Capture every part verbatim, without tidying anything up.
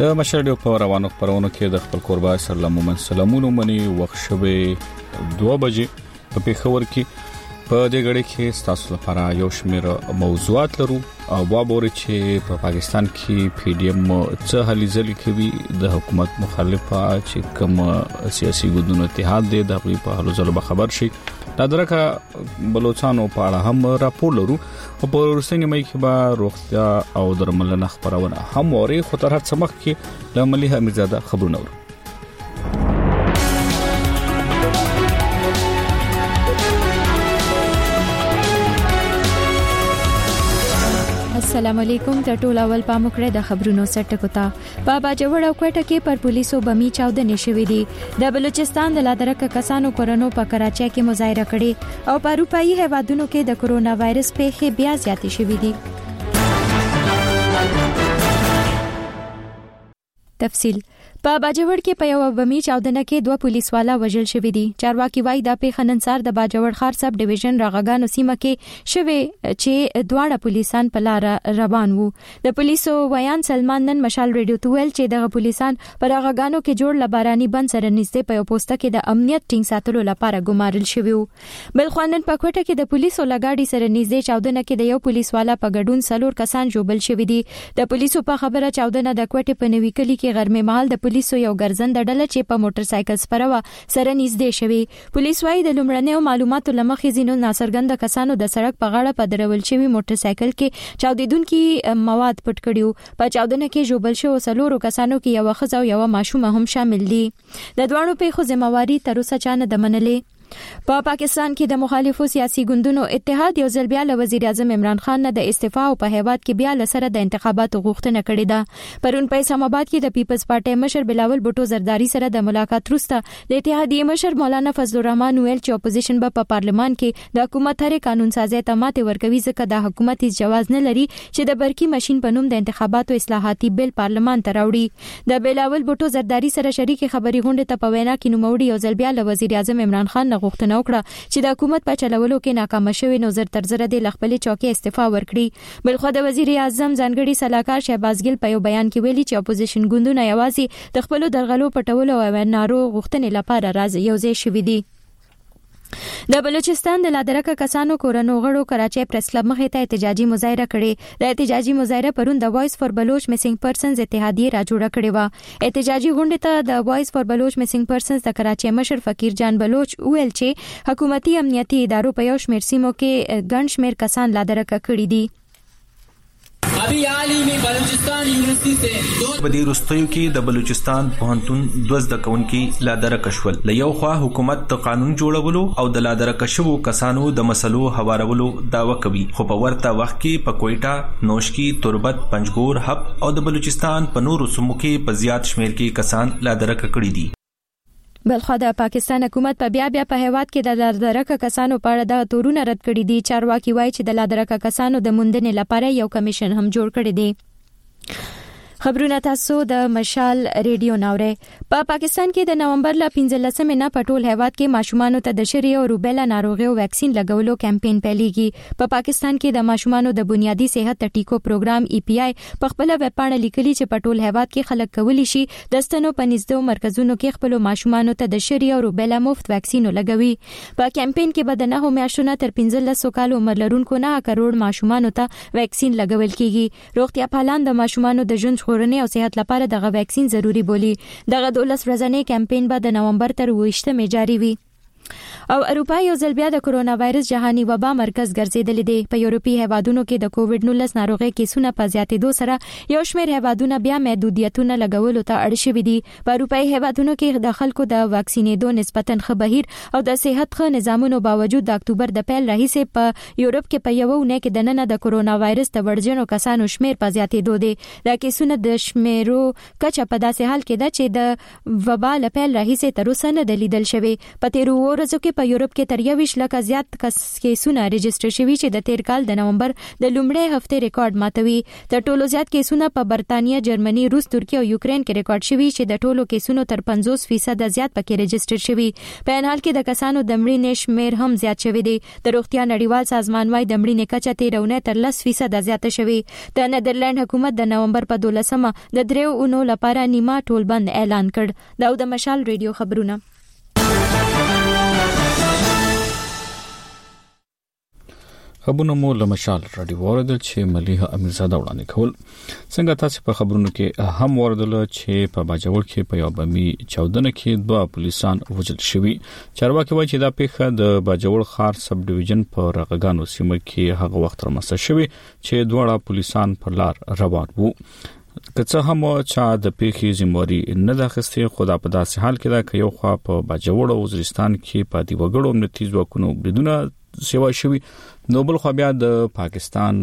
د مشرډیو په روانو خبرونو کې د خپل قربا سره لمن سلامونو منی وخت شوه دوه بجې په پیښور کې په دې غړي کې تاسو لپاره یو شمېر موضوعات لرو او وابوري چې په پاکستان کې پی ډی ایم څه هلي ځلې کوي د حکومت مخالفه چې کوم سیاسي ګوندونو اتحاد دی د په هلو ځلو خبر شي دا درکه بلوچستانو په اړه هم راپور لرو او په ورسنګ مې کې به روغتیا او درملنه خبرونه هم اوري خو تر هڅه مخ کې د ملي امیرزاده خبرونه ورو. السلام علیکم ته ټول اول پام وکړئ د خبرونو سرټکو ته په باجوړ او کوټه کې پر پولیسو بمی چاودنې شوې دي د بلوچستان د لادرکه کسانو کورونو په کراچۍ کې مظاهره کړې او په اروپאי هیوادونو کې د کرونا وایرس پیښې بیا زیاتې شوې دي. تفصیل په باجوړ کې په یو بمی چاودنه کې دوه پولیسوالا وژل شوی دي. چارواکي وایي د پیښه نن سهار د باجوړ ښار سب ډیویژن راغګانو سیمه کې شوی چې دواړه پولیسان په لار روان وو. د پولیسو ویان سلمان نن مشال ریډیو ته ویل چې دغه پولیسان په راغګانو کې جوړ لباراني بند سره نږدې په یو پوسټه کې د امنیت ټینګ ساتلو لپاره ګمارل شوی وو. بل خوانن په کوټه کې د پولیسو لګاډي سره نږدې چاودنه کې د یو پولیسوالا په ګډون څلور کسان جوړل شوی دي. د پولیسو په خبره چاودنه د کوټه په نوي کلی کې غرمه مهال د پولیسو یو ګرځنده ډله چې په موټر سایکل سپروا سره نږدې شوی. پولیس وايي د لومړنیو معلوماتو لمخې ځینو ناڅرګند کسانو د سړک په غاړه په درول شوی موټر سایکل کې چاودیدونکو مواد پټ کړیو. په چاودنه کې جوړل شو څلورو کسانو کې یو ښځه او یو ماشوم هم شامل دي. د دوانو پیښو ذمہواری تر اوسه چا نه منلې. په پا پاکستان کې د مخالفو سیاسي ګوندونو اتحاد یو ځل بیا له وزیر اعظم عمران خان نه د استعفا او په هیواد کې بیا لسره د انتخاباتو غوښتنه کړې ده. پرون په اسلام آباد کې د پیپلز پارټي مشر بلاول بوټو زرداری سره د ملاقات وروسته د اتحادیې مشر مولانا فضل الرحمن ویل چې اپوزیشن به په پارلمان کې د حکومت هر قانون سازي ته ماته ورکوي ځکه د حکومت هیڅ جواز نه لري چې د برقي ماشين په نوم د انتخاباتو اصلاحاتي بل پارلمان ته راوړي. د بلاول بوټو زرداری سره شریک خبري غونډه ته په وینا کې نوموړي یو ځل بیا له وزیر اعظم عمران خان نه غوښتنه وکړه چې د حکومت په چلولو کې ناکام شوی نو زر تر زر د خپل چوکۍ استعفا ورکړي. بل خو د وزیر اعظم ځانګړي صلاحکار شهباز ګل په یو بیان کې ویلي چې اپوزیشن ګوندونه یوازې د خپل درغلو پټولو او نارو غوښتنې لپاره راځي یو ځای شوي دي. د بلوچستان د لادرکه کسانو کورونو غړو کراچۍ پریس کلب مخې ته احتجاجي مظاهره کړې. د احتجاجي مظاهره پرون د وایس فور بلوچ میسنګ پرسنز اتحادیه را جوړه کړې و. احتجاجي غونډه ته د وایس فور بلوچ میسنګ پرسنز د کراچۍ مشر فقیر جان بلوچ ویل چې حکومتي امنیتي ادارو په یو شمېر سیمو کې ګڼ شمېر کسان لادرکه کړي دي. ابھی حال ہی میں بلوچستان یونیورسٹی سے په دې وروستیو کې د بلوچستان پوهنتون دوه زده کوونکي لادرکه شول. له یو خوا حکومت د قانون جوړولو او د لادرکه شوو کسانو د مسلو هوارولو دعوه کوي، خو په ورته وخت کې په کوئټه، نوشکی، تربت، پنجګور، حب او د بلوچستان په نورو سیمو کې په زیات شمېر کې کسان لادرکه کړي دي. بلخو د پاکستان حکومت په بیا بیا په هیواد کې د لادرکه کسانو په اړه د تورونه رد کړي دي. چارواکي وایي چې د لادرکه کسانو د موندنې لپاره یو کمیشن هم جوړ کړی دی. خبرونه تاسو د مشال ریډیو ناوړې. په پاکستان کې د نومبر ل پنځلسمې نه په ټول هیواد کې ماشومانو ته د شری او روبیلا ناروغیو ویکسین لګولو کمپاین پیلېږي. په پاکستان کې د ماشومانو د بنیادی صحت ټیکو پروګرام ای پی آی په خپل ویب پاڼه لیکلي چې په ټول هیواد کې خلک کولی شي د ستنو په نږدې مرکزونو کې خپل ماشومانو ته د شری او روبیلا مفت ویکسین لګوي. په کمپاین کې به د نه میاشتو نه تر پنځلس کال عمر لرونکو نه کروڑ ماشومانو ته ویکسین لګول کیږي. روغتیا پالان د ماشومانو د ژوند ژغورنې او صحت لپاره دغه ویکسین ضروری بولي. دغه دولس ورځنی کمپاین به د نومبر تر اوویشتمې جاری وي. او اروپا یو ځل بیا د کرونا وایرس جهاني وبا مرکز ګرځیدل دي. په یورپی هیوادونو کې د کووډ نولس ناروغي کیسونه په زیاتېدو سره یو شمېر هیوادونه بیا محدودیتونه لګولو ته اړ شوي دي. په اروپای هیوادونو کې د خلکو د واکسینېدو نسبتاً ښه بهیر او د صحت ښه نظامونو باوجود د اکتوبر د پیل راهیسې په یورپ کې په یو اونۍ کې د ننه د کرونا وایرس د ورجنو کسانو شمېر په زیاتېدو دي. د کیسونو د شمېرو کچه په داسې حال کې ده چې د وبا له پیل راهیسې تر اوسه نه ده لیدل شوې. په تیرو ورځو کې په په یورپ کې تر یویشت لکه زیات کیسونه ريجستر شوي چې د تیر کال د نومبر د لومړۍ هفته ریکارډ ماتوي. تر ټولو زیات کیسونه په برتانیا، جرمني، روس، ترکیه او یوکرين کې ریکارډ شوي چې د ټولو کیسونو تر پنځوس فیصد زیات پکې ريجستر شوي. په ان حال کې د کسانو د مړینې شمیر هم زیات شوی دی. د روغتیا نړیوال سازمان وايي د مړینې کچه تیرونه تر لس فیصد زیاته شوی. د نیدرلند حکومت د نومبر په دولسمه د دریو اونو لپاره نیمه ټولبند اعلان کړ. دا د مشال ریډیو خبرونه. خبرونه مو له مشال رادیو اوریدل چې مليحه امیرزاده وړاندې کول. څنګه تاسو په خبرونو کې هم اوریدل چې په باجوړ کې په یو بمي چاودنه کې دوه پولیسان وژل شوي. چارواکي وایي چې دا پیښه د باجوړ ښار سب ډیویژن په رغګانو سیمه کې هغه وخت رامنځته شوې چې دوه پولیسان پر لار روان وو. کڅه هم چا د پیښې ذمہواری نه داخستې خدا په داسې حال کې دا چې یو خوا په باجوړ او وزیرستان کې په دی وګړو امنیتي ځواکونو بریدونه سیوا شوی، نو بل خو بیا د پاکستان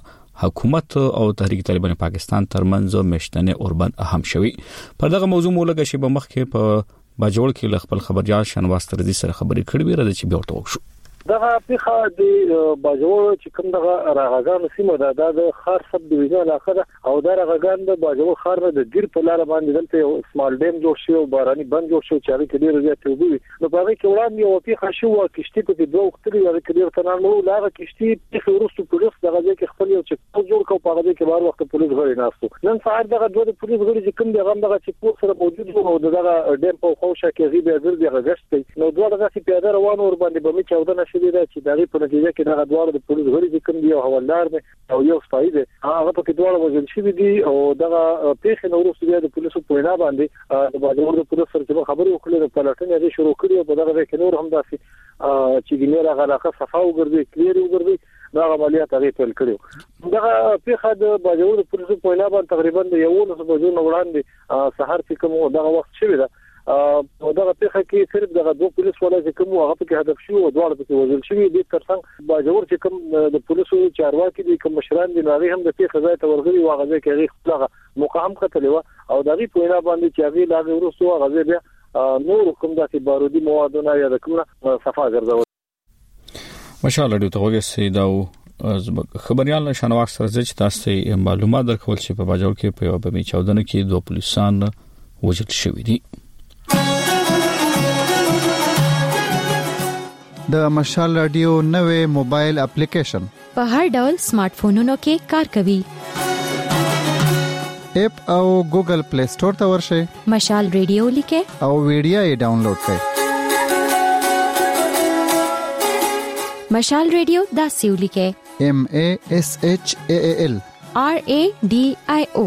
حکومت او تحریک طالبان پاکستان ترمنځ مشتنه اوربند اهم شوی. په دغه موضوع مولګه شی په مخ کې په باجوړ کې خپل خبريال شنواز ترزي سره خبرې کړې وي راځي چې بیا ورته وښو. دغه پیښه د باجوړ چې کوم دغه راغان سیمه ده د خار سب ډیویژن علاقه ده او دا راغان د باجوړ خار د ګیر په لار باندې دلته یو سمال ډیم جوړ شو، باراني بند جوړ شو چې هغه کې ډیر زیات وبوي. نو په هغه کې وړاندې یو پیښه شو کشتي په دوه وختري هغه کې ډیر تنان نو لاغه کشتي په ورستو پولیس دغه کې خپل یو چې جوړ کو په هغه کې بار وخت پولیس غړي ناستو. نن ساعت دغه دوه پولیس غړي چې کوم دغه دغه چې پولیس سره موجود وو او دغه ډیم په خوښه کې غیبه ګرځي هغه غشت نو دوه دغه چې پیاده روان ور باندې به می چاودنه شوې ده چې دغه په نتیجه کې دغه دوه د پولیس غړي چې کوم دی او حوالدار دی او یو سپای دی هغه په کې دوه وژل شوی دی او دغه پیښه نو وروسته د پولیسو په وینا باندې د باجوړ د پولیس سره خبرې وکړې د پلاتنې د شروع کړې او په دغه کې نور هم داسې چې ګنیره غلاقه صفا وګرځي کلیر وګرځي دا عملیات هغه پیل کړو. دغه پیښه د باجوړ د پولیسو په وینا باندې تقریبا د یو نس بجو نو وړاندې سحر چې کوم دغه وخت شوی ده او دغه پیښه کې صرف دغه دوه پولیس ولا چې کوم هغه په کې هدف شو او دواړه په وژل شوی دي. ترڅنګ باجوړ چې کوم د پولیسو چارواکي دي کوم مشران دي هغه هم د پیښه ځای ته ورغلي او هغه کې هغه دغه مقام کتلی و او دغه په وینا باندې چې هغه لاغه ورسو هغه بیا نور کوم داسې بارودي موادونه یا د کومه صفا ګرځول. ماشاءالله ډیو ته وګورئ دا خبريال شنواز سره چې تاسو معلومات درکول چې په باجوړ کې په یو بمي چاودنه کې دوه پولیسان وژل شوي دي. د مشال رادیو نوې موبایل اپلیکیشن په هر ډول سمارټ فونونو کې کار کوي. اپ او ګوګل پلی سٹور ته ورشئ، مشال رادیو لیکه او ویډیو یې ډاونلوډ کړئ. مشال رادیو دا سیو لیکه M A S H A A L R A D I O.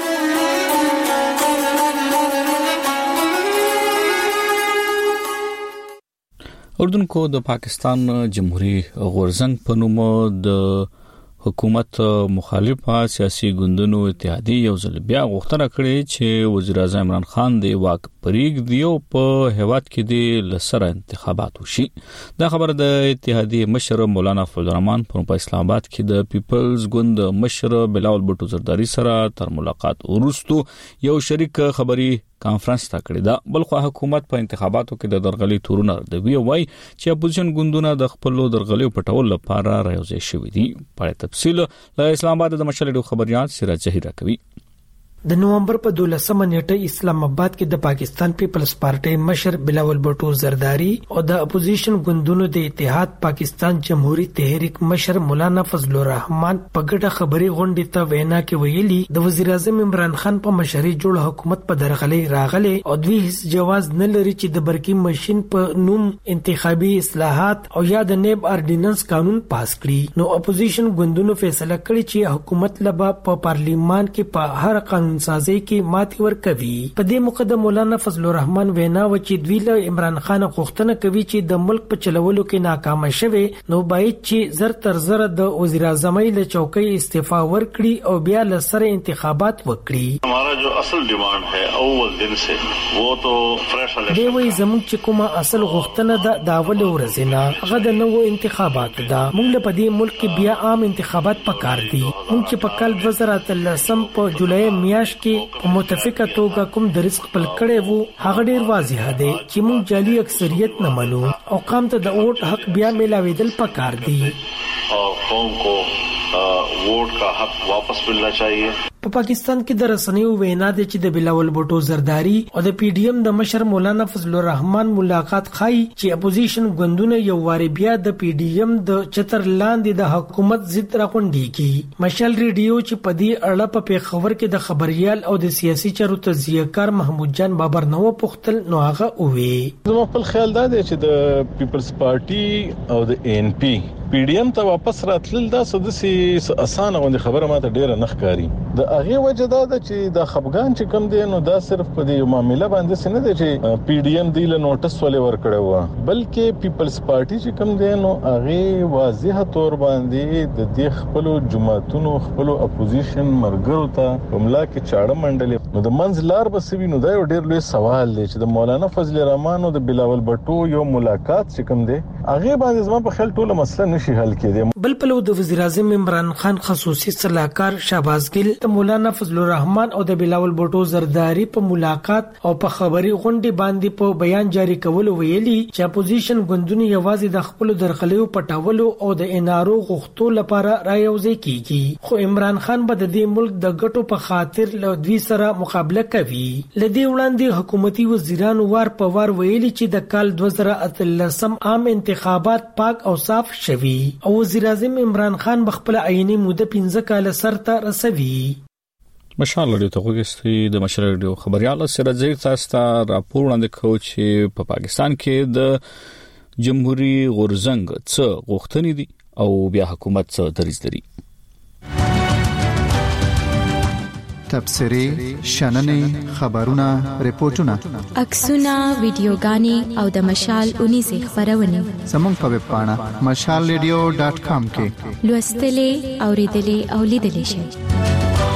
اردن کو د پاکستان جمهوریت غورزنګ په نوم د حکومت مخالفه سیاسي ګوندونو اتحادیه یو ځل بیا غوښتنه کړې چې وزیر اعظم عمران خان د واک پریږ دیو په هیواد کې د لسره انتخابات وشي. دا خبر د اتحادیه مشر مولانا فضل الرحمن په اسلام آباد کې د پیپلز ګوند مشر بلاول بټو زرداری سره تر ملاقات وروسته یو شریک خبري کانفرنس تا کړی دا. بلخو حکومت په انتخاباتو کې د درغلي تورونه د وی وای چې اپوزیشن ګوندونه د خپل درغلي پټول لپاره راوځي شوې دي. په تفصیل له اسلام آباد د مشر خبريال سراج جهیره کوي. د نومبر په دولسمه نیټه اسلام آباد کې د پاکستان پیپلز پارټي مشر بلاول بټو زرداری او د اپوزیشن ګوندونو د اتحاد پاکستان جمهوریت تحریک مشر مولانا فضل الرحمن په ګډه خبري غونډې ته وینا کې ویلي د وزیر اعظم عمران خان په مشرۍ جوړ حکومت په درغلي راغلي او دوی هیڅ جواز نه لري چې د برقي ماشين په نوم انتخابي اصلاحات او یا د نیب اردیننس قانون پاس کړي. نو اپوزیشن ګوندونو فیصله کړی چې حکومت لبا په پارلیمان کې په هر قانون سازي کې ماتي ور کوي. په دې مقدم مولانا فضل الرحمن وینا و چې دوی له عمران خان غوښتنه کوي چې د ملک په چلولو کې ناکام شوي نو باید چې زر تر زر د وزیر اعظم له چوکۍ استعفا ورکړي او بیا له سره انتخابات وکړي. हमारा जो असल डिमांड है اول दिन से वो तो फ्रेश دی وی زموږ چې کومه اصل غوښتنه ده دا ول ورزنه هغه د نوو انتخابات ده. موږ په دې ملک کې بیا عام انتخابات پکار دي. موږ چې په کال دوه زره اتلس په جولای میاشت میاشت کې په متفقه توګه کوم درس خپل کړي وو هغه ډیر واضح دی چې موږ جعلي اکثریت نه منو او قوم ته د ووټ حق بیا ملاویدل پکار دی اور قوم کو ووٹ کا حق واپس ملنا چاہیے. په پاکستان کې د رسنیو وینا دي چې د بلاول بوټو زرداری او د پی ډی ایم د مشر مولانا فضل الرحمن ملاقات خای چې اپوزیشن ګوندونه یو واری بیا د پی ډی ایم د چتر لاندې د حکومت ضد راغونډي کی. مشال ریډیو چې په دې اړه په پیښور کې د خبريال او د سیاسي چارو تجزیه‌کار محمود جان بابر نو پختل نو هغه وی زما خپل خیال دا دی چې د پیپلز پارټي او د ان پی پی ډی ایم ته واپس راتلل دا سدسي اسانه غوندي خبره ماته ډیره نخکاری. د هغه وجه دا ده چې د خپګان چې کم دی نو دا صرف په دې معاملې باندې سن دی چې پی ډی ایم دی له نوټس ولې ورکړی و بلکې پیپلز پارټي چې کم دی نو هغه واضح تور باندې د دې خپل جماعتونو خپل اپوزیشن مرګرو ته حمله کې چاړه منډلې نو د منځ لار بسوي نو دا یو ډیر لوی سوال دی چې د مولانا فضل الرحمن او د بلاول بټو یو ملاقات چې کم دی هغه باندې زما په خیال ټوله مسله نشي حل کېدی. بل په د وزیر اعظم عمران خان خصوصي صلاحکار شهباز ګل د مولانا فضل الرحمن او د بلاول بوټو زرداری په ملاقات او په خبري غونډې باندې په بیان جاری کول ویلي چې اپوزیشن ګوندونه یوازې د خپل درخلیو پټاولو او د انارو غوښتو لپاره رايوځي کیږي خو عمران خان به د دې ملک د ګټو په خاطر له دوی سره مقابله کوي. لدی وړاندې حکومتي وزیرانو وار په وار ویلي چې د کال دوه زره اتلسم عام انتخابات پاک او صاف شوي او وزیر اعظم عمران خان بخپل عیني موده پنځه کال سرته رسوي. مشال لري ته وګستې د مشر ریډیو خبريال سره زیر تاسو ته راپور وړاندې کوي چې په پاکستان کې د جمهوریت غورزنګ څه غوښتنې دي او بیا حکومت څه دریځ لري. تبصري شننې خبرونه ریپورتونه عکسونه ویډیوګانې او د مشال اونې سه خبرونه زموږ په ویب پاڼه مشال ریډیو ډاټ کام کې لوستلې اوریدلې او لیدلې شئ.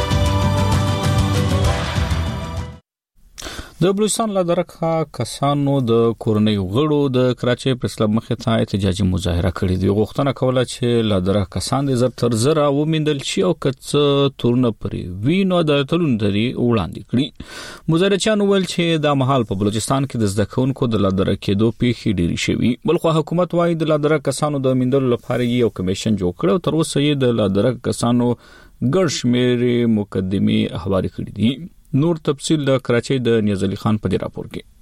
د بلوچستان له درکه کسانو د کورنۍ غړو د کراچۍ پریس کلب مخې ته احتجاجي مظاهره کړې دي. غوښتنه کوله چې له درکه کسان د زر تر زر ومندل شي او کڅ تورنه پري وینو د تلون دري وړاندې کړي. مظاهرچیان ویل چې د محل په بلوچستان کې د زده کوونکو د لادره کېدو پیښې ډېری شوي. بلخو حکومت وايي د لادره کسانو د مندل لپاره یو کمیشن جوړ کړ او تر اوسه یې د لادره کسانو ګډ شمېر مقدمي احوال کړې دي. نور تفصیل د کراچۍ د نیاز علي خان په دې راپور کې.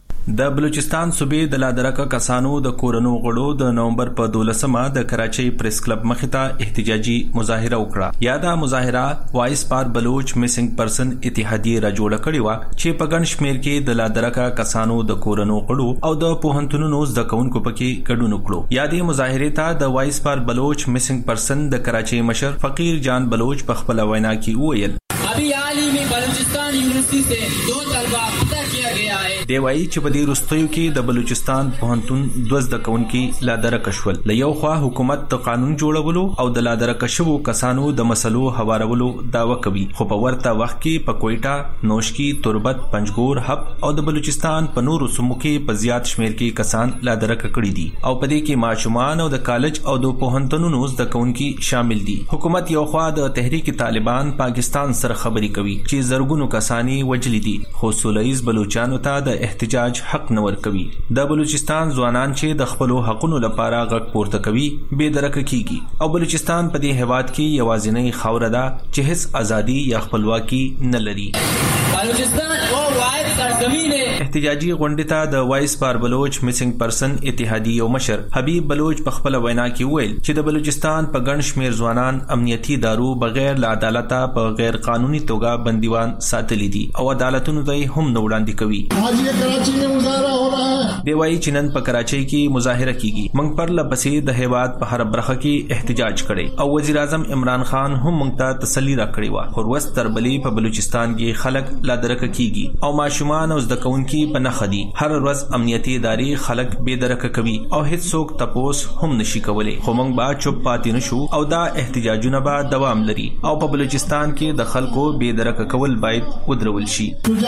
د بلوچستان صوبې د لادرکه کسانو د کورونو غړو د نومبر په دولسمه د کراچۍ پریس کلب مخې ته احتجاجي مظاهره وکړه. یا دا مظاهره وایس پار بلوچ میسنګ پرسن اتحادیه را جوړه کړې و چې په ګڼ شمېر کې د لادرکه کسانو د کورونو غړو او د پوهنتونونو زده کوونکو پکې ګډون وکړو. یا دې مظاهره ته د وایس پار بلوچ میسنګ پرسن د کراچۍ مشر فقیر جان بلوچ په خپل وینا کې وویل ابھی حال ہی میں بلوچستان یونیورسٹی سے دو طلبہ قتل کیا گیا ہے. دی وایي چې په دې وروستیو کې د بلوچستان پوهنتون دوه زده کوونکي لادرکه شول. له یو خوا حکومت د قانون جوړولو او د لادرکه شوو کسانو د مسلو هوارولو دعوه کوي خو په ورته وخت کې په کوئټه، نوشکی، تربت، پنجګور، حب او د بلوچستان په نورو سیمو کې په زیات شمیر کې کسان لادرکه کړي دي او په دې کې ماشومان او د کالج او د پوهنتونونو زده کوونکي شامل دي. حکومت یو خوا د تحریک طالبان پاکستان سره خبري کوي چې زرګونو کسانی وجلي دي خو سولهیز بلوچستان ته د احتجاج حق نه ورکوي. د بلوچستان ځوانان چې د خپل حقونو لپاره غږ پورته کوي بے درکه کیږي او بلوچستان په دې هیواد کې یوازینی خاوره ده چې هیڅ ازادي یا خپلواکي نه لري. بلوچستان او واحد سرزمین احتجاجي غونډه ته د وایس پار بلوچ میسنګ پرسن اتحادیه مشر حبیب بلوچ په خپل وینا کې ویل چې د بلوچستان په ګڼ شمیر ځوانان امنیتي دارو بغیر له عدالته په غیر قانوني توګه بندیوان ساتلي دي او عدالتونو ته هم نه وړاندې کوي. आज ये कराची में मुजाहरा हो रहा है. دی وايي چې نن په کراچۍ کې مظاهره کیږي. موږ پر لپسې د هیواد په هر برخه کې احتجاج کړي او وزیر اعظم عمران خان هم موږ ته تسلی راکړې و. خو ورځ تر بلې په بلوچستان کې خلک لادرکه کیږي او ماشومان او زده کوونکي په نخدي. هر ورځ امنیتي ادارې خلک بې درکه کوي او هیڅ څوک تپوس هم نشي کولای. خو موږ با چوپ پاتې نشو او دا احتجاجونه به دوام لري او په بلوچستان کې د خلکو بې درکه کول باید ودرول شي.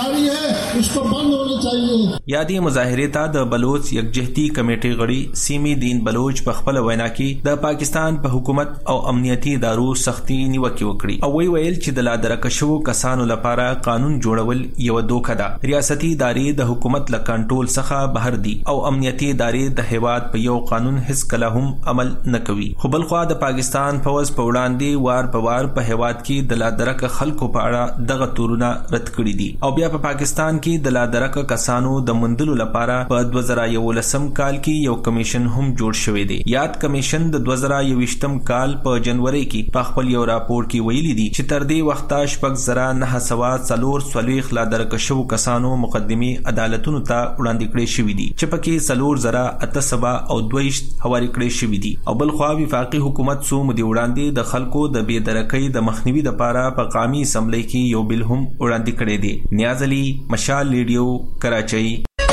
یادي مظاهره ته د بلوچ یکجهتي کمیټې غړي سیمی دین بلوچ په خپل وینا کې د پاکستان په حکومت او امنیتي ادارو سختي نیوکه وکړي او وی ویل چې د لادرکه شوو کسانو لپاره قانون جوړول یو دوکه ده. ریاستي ادارې د حکومت له کنټرول څخه بهر دي او امنیتي ادارې د هیواد په یو قانون هیڅ کله هم عمل نه کوي. خو بلخوا د پاکستان فوج په وړاندې وار په وار په هیواد کې د لادرکه خلکو په اړه دغه تورونه رد کړي دي او بیا په پاکستان کې د لادرکه کسانو د مندلو لپاره په دوه زره یولسم کال کې یو کمیشن هم جوړ شوی دی. یاد کمیشن د دوه زره یوویشتم کال په جنوري کې په خپل یو راپور کې ویلي دي چې تر دې وخته شپږ زره نه سوه څلور څلوېښت لادرکه شوو کسانو مقدمې عدالتونو ته وړاندې کړې شوې دي چې پکې څلور زره اته سوه او دوه ویشت هواري کړې شوې دي. او بلخوا وفاقي حکومت څو مودې وړاندې د خلکو د بې درکۍ د مخنیوي لپاره په قومي اسمبلی کې یو بل هم وړاندې کړی دی. نیاز علي، مشال ریډیو، کراچۍ.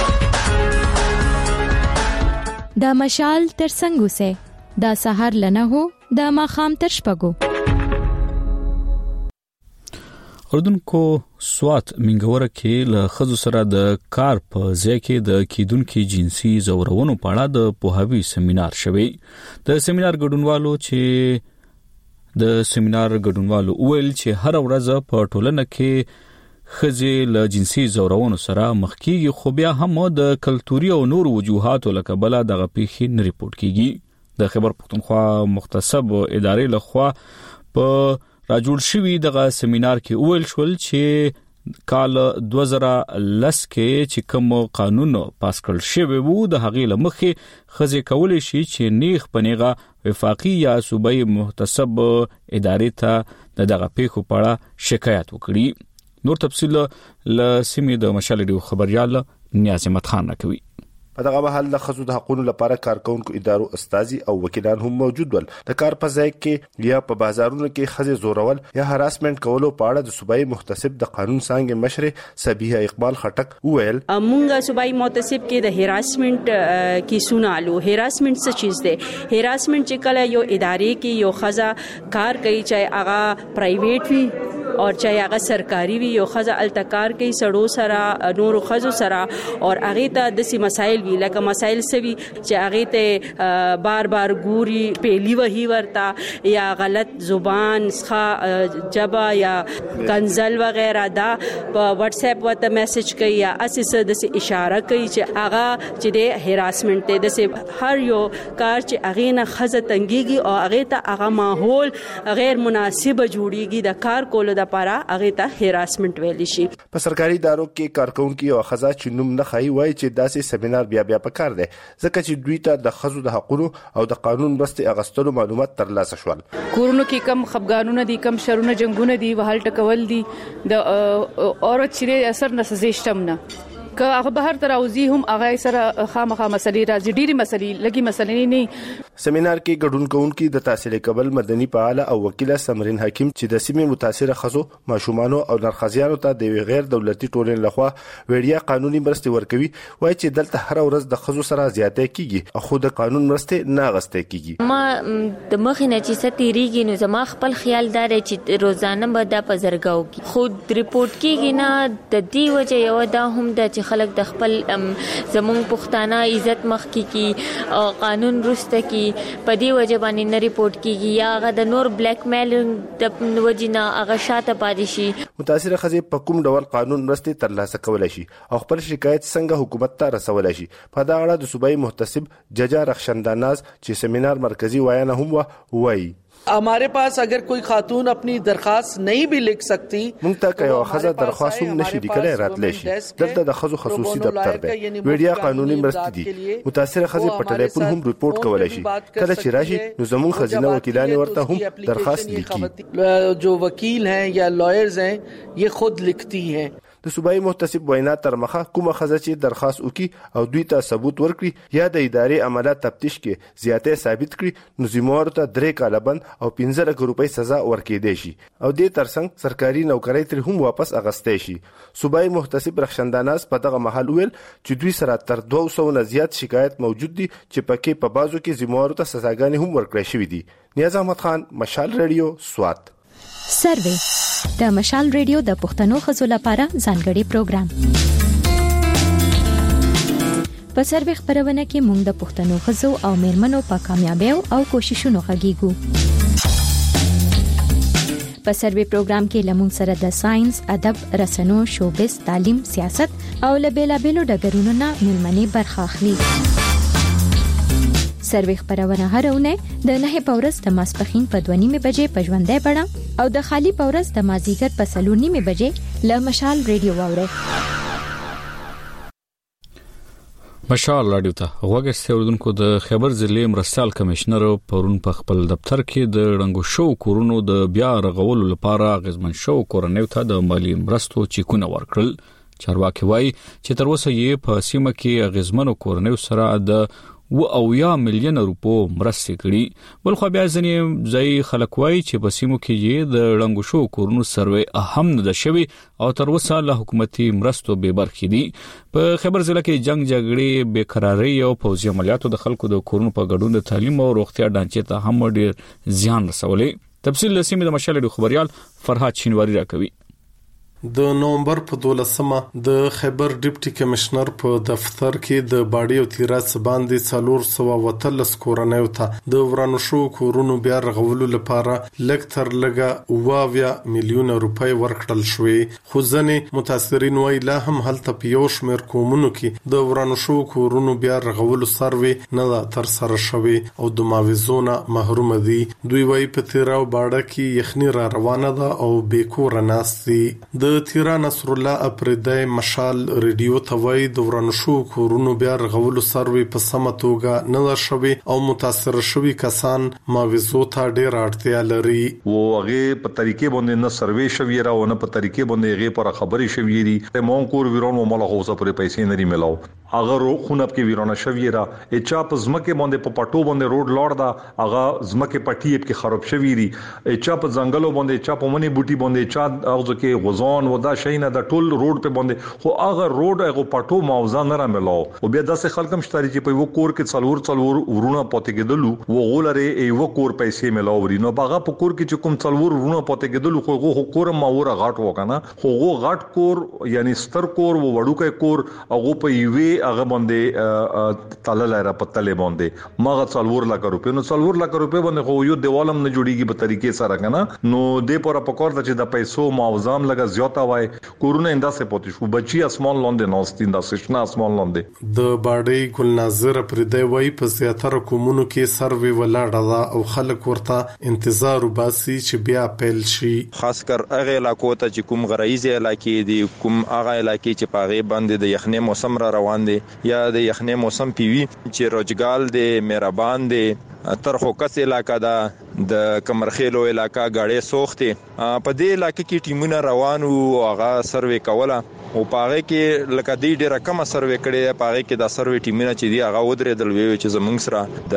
دا مشال تر څنګه سه دا سحر لنه هو دا ماخام تر شپګو. اردن کو سوات منګوره کې له خزو سره د کار په ځای کې د کیدونکو جنسي زورونو په اړه د پوهاوی سیمینار شوی. د سیمینار ګډونوالو چې د سیمینار ګډونوالو ویل چې هر ورځ په ټولنه کې خزې له جنسي زورونو سره مخ کیږي خو بیا هم د کلتوري او نور وجوهاتو لکه بل دغه پیښې نه ریپورت کیږي. د خیبر پختونخوا مختصب ادارې لخوا په راجوړ شوی دغه سیمینار کې ویل شول چې کال دوه زره لس کې چې کوم قانون پاس کړل شوی وو د هغې لمخې خزې کولای شي چې نیغ پنیغه وفاقي یا صوبایي محتسب ادارې ته دغه پیښو په اړه شکایت وکړي. نور تفصیل ل سیمې د مشال ریډیو خبريال نیاز احمد خان راکوي. په دغه محل د خزو د حقوقو لپاره کارکونکو ادارو استازي او وکیلان هم موجود ول. د کار په ځای کې یا په بازارونو کې خزې زورول یا هراسمنت کولو په اړه د صوبایي محتسب د قانون څنګه مشر سبیه اقبال خټک وویل مونږه صوبایي محتسب کې د هراسمنت کی سنالو. هراسمنت څه چیز دی؟ هراسمنت چې کله یو ادارې کې یو خزه کار کوي چې هغه پرایویټ وي اور چاہے هغه سرکاري وي یو خزه التکار کوي سړو سره نورو خزو سره اور هغه ته د سی مسائل وی لکه مسائل سوي چې هغه ته بار بار ګوري پیلی وਹੀ ورتا یا غلط زبان ښه جبا یا کنزل وغیرہ دا په واتس اپ وته میسج کوي یا اساسه د اشاره کوي چې هغه چې د هراسمنت د هر یو کار چې هغه نه خزه تنګيږي او هغه ته هغه ماحول غیر مناسب جوړيږي د کار کولو د لپاره هغه ته هراسمنت ویل شي. په سرکاري ادارو کې کارکونکو او خزا چې نوم نه خای وای چې داسې سیمینار بیا بیا پکار دی ځکه چې دوی ته د خزو د حقوقو او د قانون برسته اغستلو معلومات ترلاسه شول. کورونو کې کم خفګانونه دي، کم شرونه جنگونه دي، وهل ټکول دي د اورت چې اثر نه سزیشتم نه که هغه بهر تراوزی هم هغه سره خامخا مسلې راځي ډېری مسلې لګي مسلې نه. سیمینار کې ګډون کوونکي د تحصیل قبل مدني فعال او وکیل سمرین حکیم چې د سیمې متاثره خزو ماشومانو او نرخزیانو ته د غیر دولتي ټولنې لخوا وړیا قانوني مرستې ورکوي وایي چې دلته هر ورځ د خزو سره زیاتې کیږي خو د قانون مرستې نه غستې کیږي. ما د مخې نه چې ستېریږي نو زما خپل خیال دار چې روزانه به د پزرګاو کې خود ریپورت کیږي نه د دې وجه یو دا هم د خلک د خپل زمون پښتانه عزت مخ کی کی قانون رسته کی په دې وجه باندې نه ریپورت کیږي یا هغه د نور بلیک میل د وجنه هغه شاته پاتې شي. متاثره خزې په کوم ډول قانون مرستې ترلاسه کولای شي او خپل شکایت څنګه حکومت ته رسولای شي. په دا اړه د صوبایي محتسب ججا رخشنداناز چې سیمینار مرکزی وایي هم وایي हमारे पास अगर कोई खातून अपनी दरखास्त नहीं भी लिख सकती مونږ ته یو خزه درخواست هم نشي لیکلای راتلی شي. دلته د خزو خصوصي دفتر دی ویډیا قانوني مرستې دي. متاثره خزه په ټلیفون هم ریپورت کولای شي. کله چې راشي نو زموږ خزینه وکیلان ورته هم درخواست لیکي. जो वकील हैं या लॉयर्स हैं ये खुद लिखती हैं. د صوبایي محتسب وینا تر مخه کومه خزه چې درخواست وکي او دوی ته ثبوت ورکړي یا د ادارې عملیات تفتیش کې زیاتې ثابت کړي نو ذمہوار ته درې کاله بند او پنځه لک روپۍ سزا ورکړي شي او د ترڅنګ سرکاري نوکرۍ تر هم واپس اغستې شي. صوبایي محتسب رخشنداناز په دغه محل ویل چې دوی سره تر دوه سوه نه زیات شکایت موجود دي چې پکې په بازو کې ذمہوار ته سزاګانې هم ورکړې شوې دي. نیاز احمد خان، مشال ریډیو، سوات. سروې د مشال ریډیو د پښتنو خزو لپاره ځانګړي پروګرام. په سروې خبرونه کې موږ د پښتنو خزو او میرمنو په کامیابیو او کوششونو غږیږو. په سروې پروګرام کې لمون سره د ساينس، ادب، رسنو، شوبز، تعلیم، سیاست او لبیلابیلو ډګرونو نه ملمنې برخه اخلي. سروې خبرونه هرونه د نه پورس د ماسپخین په دوه نیمه بجې په ژوندۍ بڼه او د خالی پورس د مازیګر په څلور نیمه بجې له مشال ریډیو واوري. مشال رادیو ته غوږی اوریدونکو، د خیبر ضلع مرستیال کمشنر پرون په خپل دفتر کې د رنګو شو کورونو د بیا رغولو لپاره غزمن شو کورنیو ته د مالی مرستو چیکونه ورکړل. چارواکي وایي چې تر اوسه یې په سیمه کې غزمنو کورنیو سره د و او یا میلیون روپو مرستې کړي. بل خو بیا ځنې ځای خلک وایي چې په سیمو کې یې د رنګو شو کورونو سروې اهم نه ده شوی او تر اوسه له حکومتي مرستو بې برخې دي. په خیبر ضلع کې جنگ جګړې، بیکراري او پوځي عملیاتو د خلکو د کورونو په ګډون د تعلیم او روغتیا ډانچې ته هم ډېر زیان رسولی. تفصیل له سیمې د مشال خبريال فرهاد شینواری راکوي. د نومبر په دولسمه د خیبر ډیپټي کمشنر په دفتر کې د باډي او تیراس باندې څلور سوه وتلس کورنیو ته د ورانو شو کورونو بیا رغولو لپاره لږ تر لږه اووه میلیونه روپۍ ورکړل شوې. خو ځینې متاثرین وایي لا هم هلته په یو شمېر قومونو کې د ورانو شو کورونو بیا رغولو سروې نه ده ترسره شوې او د معاوضو نه محرومه دي. دوی وایي په تیرا او باډه کې یخني را روانه ده او بې کوره ناست دي. د تیرا نصر الله اپریدای مشال ریډیو ته وایي د ورانو شو کورونو بیا رغولو سروې په سمه توګه نه ده شوې او متاثر شوي کسان معاوضو ته ډېره اړتیا لري. و هغه په طریقې باندې نه سروې شوی را او نه په طریقې باندې هغه پر خبرې شوی دي. مون کور ویرون مله خو څه پر پیسې نه ملاو هغه رو خونب کې ویرونه شوی را اچا په زمکه باندې په پټو باندې روډ لوړ دا هغه زمکه پټیب کې خراب شوی دي. اچا په ځنګلو باندې اچا په منی بوټي باندې اچا اوځ کې غزون و دا شینه د ټول روډ په باندې خو هغه روډ هغه پټو موضوع نه را ملاو او بیا داسې خلکم شتاري چې په یو کور کې څلور څلور ورونه پاتې کېدلو و غولره یو کور پیسې ملاوري نو باغه په کور کې چې کوم څلور ورونه پاتې کېدلو خو هغه کور ماوره غاټ وکنه خو هغه غاټ کور یعنی ستر کور و وړوکې کور هغه په یوې هغه باندې تلل را پتلې باندې ماغه څلور لک روپې نو څلور لک روپې باندې خو یو دیوالم نه جوړیږي په طریقې سره کنه نو دې پر پکور د چې د پیسو معاوضام لګا زیاته وای کورونه انداسه پاتې شو بچي اسمان لاندې نوستین انداسه شنه اسمان لاندې. د باډي ګل ناظر پردی وای په زیاتره کومونو کې سروي ولاړه ده او خلک ورته انتظار وباسي چې بیا پیل شي. خاص کر هغه علاقو ته چې کوم غرایزي علاقې دي کوم هغه علاقې چې پاغه باندې د یخنۍ موسم را روان دي یا د یخنۍ موسم پیوي چې روجګال دي مهربان دي ترخو کس علاقہ دا د کمرخیلو علاقہ غاړې سوختي په دې علاقې کې ټیمونه روان او هغه سروې کوله او پاره کې لکه دې ډیره کم سروې کړي پاره کې دا سروې ټیمونه چې دی هغه ودرې دل وی چې زمونږ سره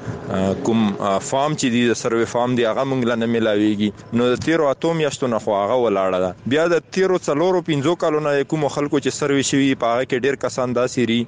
د کوم فارم چې دی د سروې فارم دی هغه مونږ نه ملاويږي نو د تیرو اتوم یاشتو نه خو هغه ولاړه ده. بیا د تیرو څلورو پنځو کالو نه کوم خلکو چې سروې شوی پاره کې ډیر کسان داسي ری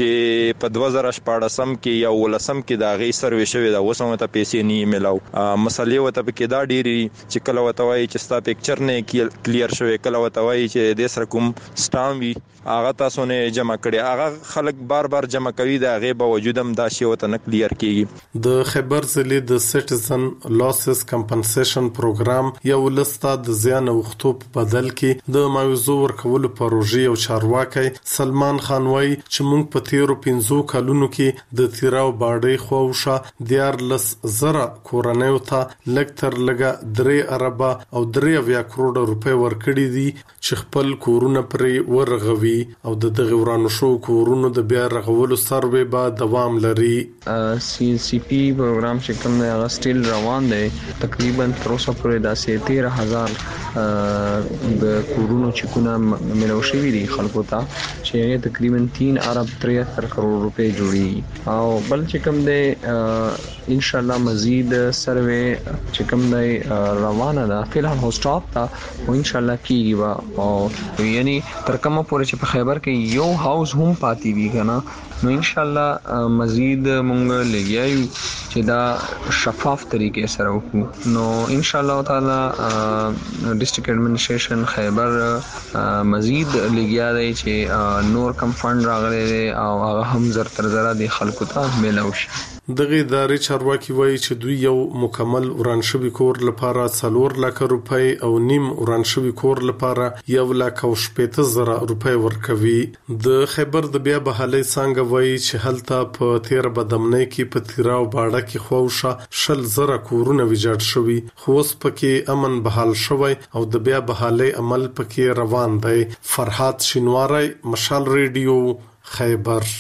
چې په دوه زره شپږ سم کې یا ولسم کې دا غي سروې شوی دا وسمه ته پیسې نه ملاو مسلې وته کې دا ډيري چې کله وته وای چې ستا پکچر نه کلیر شوی کله وته وای چې د سر کوم سټام وی هغه تاسو نه جمع کړي هغه خلک بار بار جمع کوي دا غي باوجود هم دا شی وته نه کلیر کیږي. د خیبر ضلع د سټیزن لاسز کمپنسیشن پروګرام یو لسته د زیان وختو په بدل کې د معاوضو ورکولو پروژې او چارواکي سلمان خان وای چې موږ په تیرو پنځو کلونو کې د تیراو باډي خوښه دیار لس زره کورنیو ته لږ تر لږه درې اربه او درې اویا کروڑ روپۍ ورکړي دي چې خپل کورونه پرې ورغوي. او د دغه ورانو شو کورونو د بیا رغولو سروې به دوام لري. سی سی پی پروګرام چې کوم دی هغه سټیل روان دی. تقریبا تر اوسه پورې داسې تیرہ هزار د کورونو چې کونه ملو شوي دي خلکو ته چې تقریبا تین ارب تریہتر کروڑ روپے جوړي او بل چې کوم دی ان شاء الله مزید سروې چې کوم دی روانه ده فلحال هوسټاپ تا او ان شاء الله کیږي او یعنی تر کومه پورې چې په خیبر کې یو هاوس هم پاتې وي کنه نو ان شاء الله مزید مونږ لګیایو چې دا شفاف طریقې سره وکړو. نو ان شاء الله تعالی ډیسټریکټ ایڈمنسټریشن خیبر مزید لګیا دی چې نور کم فند راغلي دي او هغه هم زر تر زره د خلکو ته ملو شي. دغه ادارې چارواکي وایي چې دوی یو مکمل وران شوی کور لپاره څلور لک روپۍ او نیم وران شوی کور لپاره یو لک او شپږ زره روپۍ ورکوي. د خیبر د بیا بحالي څنګه وایي چې هلته په تیر بدمنۍ کې په تیرا او باړه کې خوښه شل زره کورونه ویجاړ شوي خو اوس پکې امن بحال شوی او د بیا بحالي عمل پکې روان دی. فرحات شینواری، مشال ریډیو، خیبر.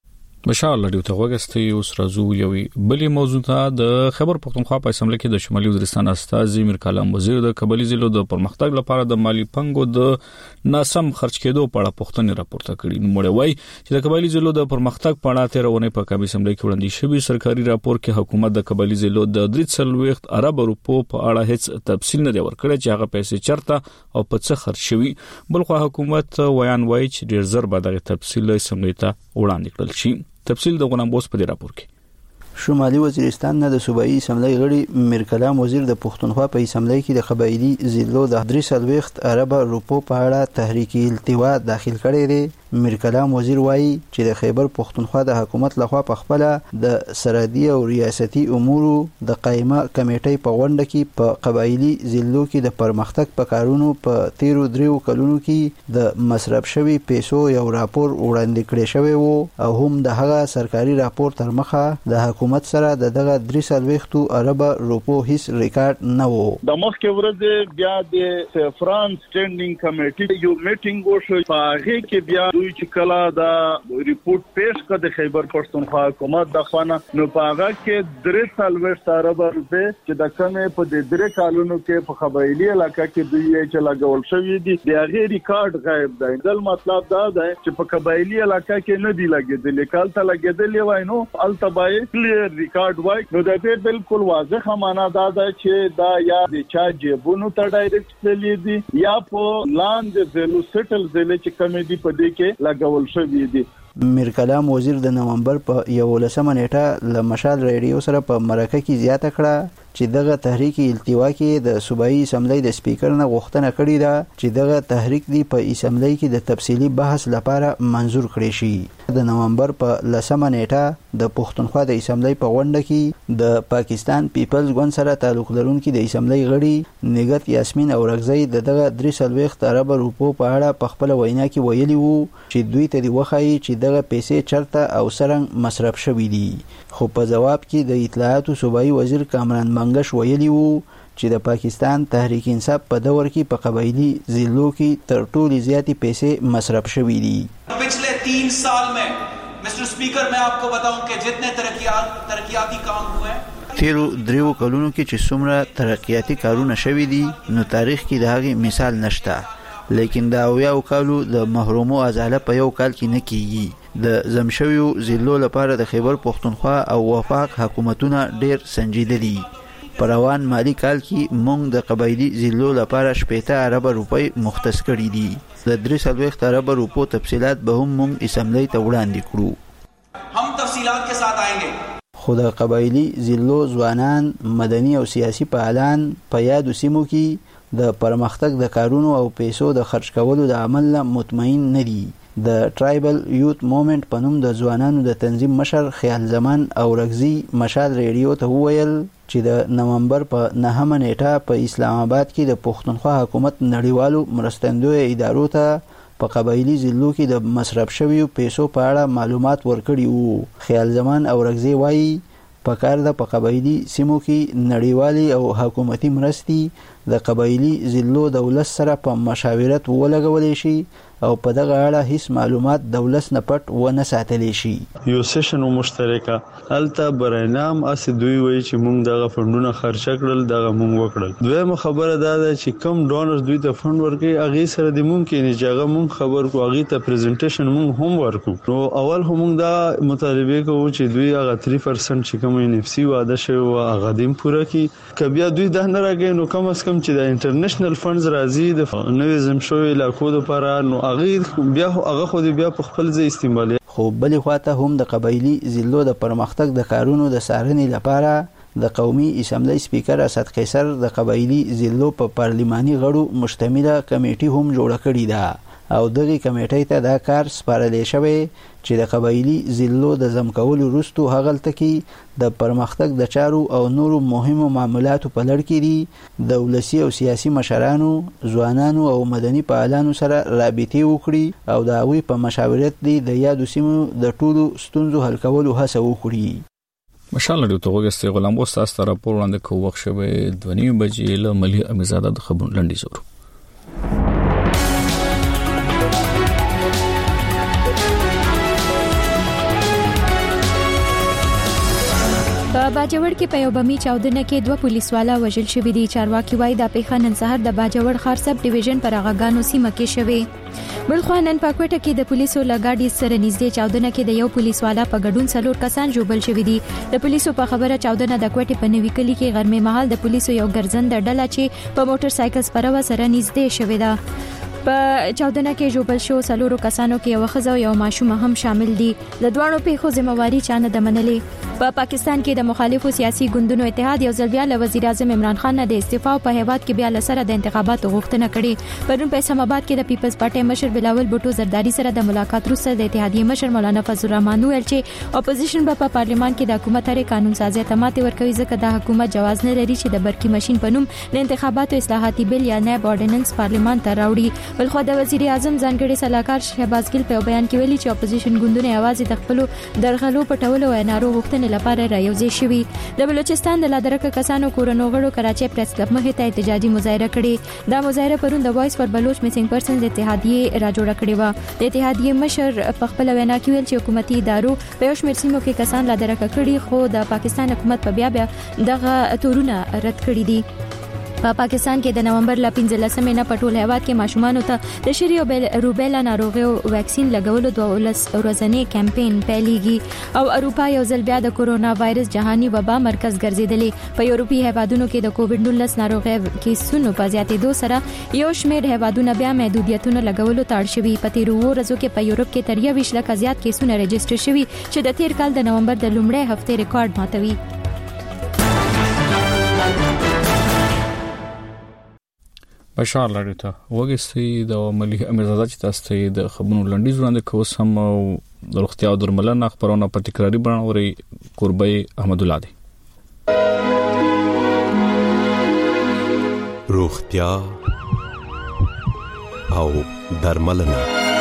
مشال ریډیو ته وګستي. اوس راځو یوې بلې موضوع ته. د خیبر پختونخوا په اسمبلی کې د شمالي وزیرستان استازي میر کلام وزیر د قبایلی ضلعو د پرمختګ لپاره د مالی پنګو د ناسم خرج کېدو په اړه پوښتنې راپورته کړې. نو مړ وای چې د قبایلی ضلعو د پرمختګ په اړه تیرونه په قومي اسمبلی کې وړاندې شوی سرکاري راپور کې حکومت د قبایلی ضلعو د درې څلوېښت ارب روپو په اړه هیڅ تفصیل نه دی ورکړی چې هغه پیسې چرته او په څه خرج شوی. بلخو حکومت ویان وای چې ډیر زر به دغه تفصیل اسمبلی ته وړاندې کړل شي. تفصیل د غلام بوس په دې راپور کې. شمالي وزیرستان نه د صوبایي اسمبلی غړي میر کلام وزیر د پښتونخوا په اسمبلی کې د قبایلی ضلعو د درې څلوېښت ارب روپو په اړه تحریک التوا داخل کړی دی. میر کلام وزیر وایي چې د خیبر پښتونخوا د حکومت لخوا په خپل د سرحدي او ریاستي امورو د قائمه کمیټې په غونډه کې په قبایلی ضلعو کې د پرمختګ په کارونو په تیرو دریو کلونو کې د مصرف شوی پیسو یو راپور وړاندې کړی شوی وو او هم د هغه سرکاري راپور تر مخه د حکومت سره د دغه درې څلوېښت ارب روپو هیڅ ریکارډ نه وو. د مخکې ورځ بیا د سفران سټینډینګ کمیټې یو میټینګ وشو په هغه کې بیا چې کله دا ریپورت پیش کړ د خیبر پښتونخوا حکومت د خوانه نو په هغه کې درې څلوېښت ارب روپے چې د کمې په د درې کالونو کې په قبایلی علاقې کې دوی چې لګول شوی دي د هغه ریکارډ غایب دی. دل مطلب دا دی چې په قبایلی علاقې کې نه دی لګیدل کال ته لګیدل وای نو التبای کلیر ریکارډ وای نو د دې بالکل واضح معنا دا ده چې دا یا د چا جیبونو ته ډایرکټ تللی دي یا په لاندې زلو سټل زله چې کمې دي په دې کې لګول شوی دي. میر کلام وزیر د نومبر په یولسمه نیټه له مشال ریډیو سره په مرکه کې زیاته کړه چې دغه تحریک التوا کې د صوبایي اسمبلی د سپیکر نه غوښتنه کړې ده چې دغه تحریک دی په اسمبلی کې د تفصیلی بحث لپاره منظور کړي شي. د نومبر په لسمه نیټه د پښتونخوا د اسمبلی په غونډه کې د پاکستان پیپلز ګوند سره تعلق لرونکي د اسمبلی غړي نګت یاسمین اورغزی د دغه درې څلوېښت ارب روپو په اړه په خپل وینا کې ویلي وو چې دوی ته دی وخایي چې دغه پیسې چرته او سرنګ مصرف شوي دي. خو په جواب کې د اطلاعاتو صوبایي وزیر کامران منګش ویلي وو چې د پاکستان تحریک انصاف په دور کې په قبایلی ضلعو کې تر ټولو زیاتې پیسې مصرف شوي دي. पिछले तीन साल में मिस्टर स्पीकर मैं आपको बताऊं कि जितने तरक्कियात तरक्कियाती काम हुए تیرو دریو کلونو کې چې څومره ترقیاتي کارونه شوي دي نو تاریخ کې د هغې مثال نشته. لیکن دا اویاو کالو د محرومو ازاله په یو کال کې نه کیږي. د زمشویو ضلعو لپاره د خیبر پښتونخوا او وفاق حکومتونه ډیر سنجیده دي. په روان مالی کال کې موږ د قبایلی ضلعو لپاره شپېته ارب روپۍ مختص کړي دي. د درې څلوېښت ارب روپو تفصیلات به هم موږ اسمبلی ته وړاندې کړو. هم تفصیلات کے ساتھ آئیں گے. خو د قبایلی ضلعو ځوانان، مدني او سیاسي فعالان په یادو سیمو کې د پرمختګ د کارونو او پیسو د خرج کولو د عمل نه مطمئن نه دي. د ټرایبل یوت موومنت په نوم د ځوانانو د تنظیم مشر خیال زمان او رغزی مشال ریډیو ته وویل چې د نومبر په نهمه نیټه په اسلام آباد کې د پښتونخوا حکومت نړیوالو مرستندوی ادارو ته په قبایلی ضلعو کې د مصرف شویو پیسو په اړه معلومات ورکړي وو. خیال زمان او رغزی وایي په کار د په قبایلی سیمو کې نړیوالي او حکومتي مرستي د قبایلی ضلعو د ولس سره په مشاورت ولګولې شي او په دغه اړه هیڅ معلومات دولت نه پټ و نه ساتلی شي. یو سیشن مشترکه الته برینام اس دوی وی چې موږ دغه فندونه خرچ کړل دغه موږ وکړل. دویمه خبره دا ده چې کم ډونرز دوی ته فند ورکړي هغه سره د ممکن چې هغه موږ خبر کو هغه ته پریزنټیشن موږ هم ورکو. نو اول هم دا مطالبه کوو چې دوی هغه تین پرسنټ چې کوم ان اف سی واده شوی او هغه دیم پوره کی. کبیا دوی دا نه راګي نو کم اس کم چې د انټرنیشنل فندز راځي د نوې زمشوي علاقو لپاره نو هغه بیا هغه خو بیا په خپل ځای استعمالي. خو بلې خواته هم د قبایلی ضلعو د پرمختګ د کارونو د څارنې لپاره د قومي اسمبلی سپیکر اسد قیصر د قبایلی ضلعو په پارلماني غړو مشتمله کمیټه هم جوړه کړې ده او دغه کمیټې ته دا کار سپارل شوی چې د قبایلی ضلعو د زم کولو وروسته هغلته کې د پرمختګ د چارو او نورو مهمو معاملاتو په لړ کې دي د ولسی او سیاسي مشرانو، ځوانانو او مدني فعالانو سره رابطې وکړي او د هغوی په مشاورت دی د یادو سیمو د ټولو ستونزو حل کولو هڅه وکړي. مشال لري ته وګستې غلام وستاس تر راپور وړاندې کوو وخت شوه د نیمه بجې له ملي امیزاده د خبرونو لنډي زور. په باجوړ کې په یو بمي چاودنه کې دوه پولیسوالا وژل شوي دي. چارواکي وایي د پیښه نن سهار د باجوړ ښار سب ډیویژن پر هغهګانو سیمه کې شوې. بلخوا نن په کوټه کې د پولیسو لګاډي سره نږدې چاودنه کې د یو پولیسوالا په ګډون څلور کسان ژوبل شوي دي. د پولیسو په خبره چاودنه د کوټې په نوي کلی کې غرمې مهال د پولیسو یو ګرځنده ډله چې په موټر سایکل سپرو سره نږدې شوې ده. په چاودنه کې ژوبل شو څلورو کسانو کې یو ښځه او یو ماشوم هم شامل دي. د دوانو پیښو ذمہواری چا نه د منلې. په پا پاکستان کې د مخالفو سیاسي ګوندونو اتحاد یو ځل بیا له وزیر اعظم عمران خان نه د استعفا په هیواد کې بیا لسره د انتخاباتو غوښتنه کړې. پرون په اسلام آباد کې د پیپلز پارټي مشر بلاول بوټو زرداری سره د ملاقات وروسته د اتحادیې مشر مولانا فضل الرحمن ویل چې اپوزیشن په پارلیمان کې د حکومت لري قانون سازي ته ماته ورکوي ځکه د حکومت جواز نه لري چې د برقي ماشين په نوم د انتخاباتو اصلاحاتي بل یا نائب اورډیننس پارلیمان ته راوړي. بلخو د وزیر اعظم ځانګړي سلاکار شهباز ګل په بیان کې ویلي چې اپوزیشن ګوندونه یوازې د خپل درغلو پټولو او نارو غوښتنې لپاره رايوځي شوي. د بلوچستان د لادرکه کسانو کورونو غړو کراچي پریس کلب مخې ته احتجاجي مظاهره کړې. دا مظاهره پرون د وایس فار بلوچ میسنګ پرسنز د اتحادیې را جوړه کړې و. د اتحادیې مشر په خپل وینا کې ویل چې حکومتي ادارو په یو شمېر سیمو کې کسان لادرکه کړي خو د پاکستان حکومت په بیا بیا دغه تورونه رد کړي دي. په پا پاکستان کې د نومبر ل پنځلسمې نه په ټول هیواد کې ماشومان ته د شری او روبیلا ناروغي ویکسین لګولو د ولس ورځنی کمپاین پیلېږي او اروپا یو ځل بیا د کورونا وایرس جهاني وبا مرکز ګرځیدلی. په یورپی هیوادونو کې د کووډ نولس ناروغي کیسونو په زیاتېدو سره یو شمېر هیوادونه بیا محدودیتونه لګولو ته اړ شوي. په تیرو ورځو کې په یورپ کې تر یویشت لکه زیات کیسونه رجسټر شوي چې د تیر کال د نومبر د لومړۍ هفتې ریکارډ ماتوي. بشار لري ته وګستې د ملي امیرزاده چې تاسو ته د خبرونو لنډیز وړاندې کوم سم او د روغتیا او درملنه خبرونه په تکراری بڼه قربي احمد الله دي. روغتیا او درملنه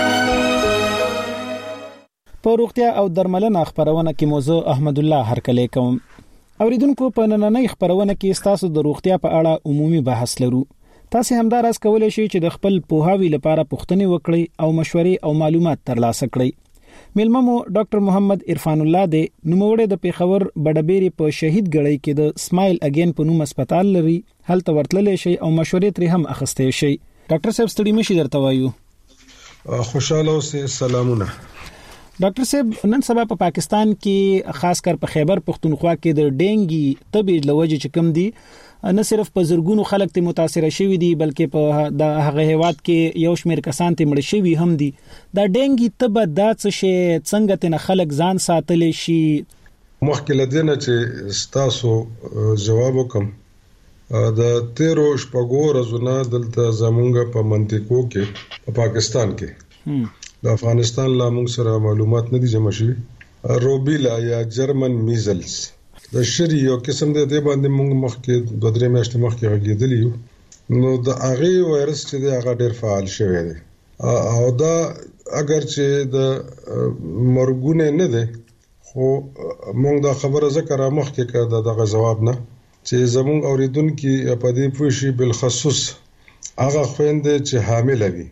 په روغتیا او درملنه خبرونه کې موضوع احمد الله هرکلی کوم. اوریدونکو په نننۍ خبرونه کې تاسو د روغتیا په اړه عمومي بحث لرو. تاسو همدار اس کولای شئ چې د خپل پوهاوی لپاره پوښتنې وکړئ او مشورې او معلومات ترلاسه کړئ. میلممو ډاکټر محمد عرفان الله د نوموړی د پیښور بډبېری په شهید ګړی کې د سمایل اگین په نوم هسپتال لري. هلته ورتللی شئ او مشورې ترې هم اخیستئ شئ. ډاکټر صاحب ستړي مشي درته وایو. خوشاله اوسئ. سلامونه. ډاکټر صاحب نن سبا په پاکستان کې خاص کر په خیبر پختونخوا کې د ډینګي تبې لوجه چې کم دي نه صرف په زرګونو خلک ته متاثر شوي دي بلکې په د هغه هیواد کې یو شمېر کسان ته مړ شوي هم دي. دا ډینګي تبه دا څه شي څنګه ته خلک ځان ساتلی شي؟ مخکې لدینه چې تاسو جواب وکم د تیرو شپږو ورځو دلته زمونږ په منطقو کې په پاکستان کې د افغانستان لا موږ سره معلومات نه دي جمع شوي. روبیلا یا جرمن میزلز د شری یو قسم د دې باندې موږ مخکې دوه درې میاشتې مخکې غږیدلی یو. نو د هغه وایرس چې د هغه ډېر فعال شوی دی او دا اگر چې د مرګونه نه ده خو موږ دا خبره ذکر مخکې کړه دغه جواب نه چې زموږ اوریدونکو په دې پوښي بل خصوص هغه خويندې چې حامل وي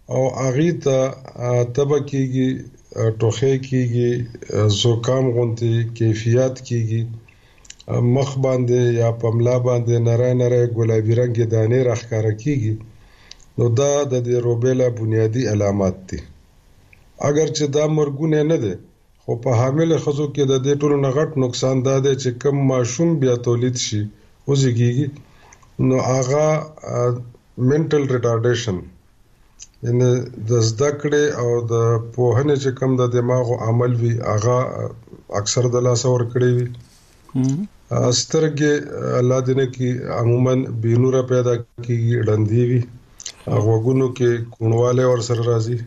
او اغه ته تبکیږي ټوخه کیږي زکام غونتی کیفیت کیږي مخ باندې یا پملا باندې نری نری ګلابي رنگ دانې راخکاره کیږي نو دا د دې روبیلا بنیادی علامات دي. اگر چې دا مرګونه نه دي خو په حامل خزو کې د دې ټولو نغټ نقصان دا دی چې کم ماشوم بیا تولید شي وزګيږي نو هغه منټل ریټارډیشن ان د زده کړې او د پوهنې چې کم د دماغ عمل وی هغه اکثر د لاس ور کړی وي سترګې الله دې نه کې عموما بینوره پیدا کیږي ډندې وي غوګونو کې کونواله ور سره راځي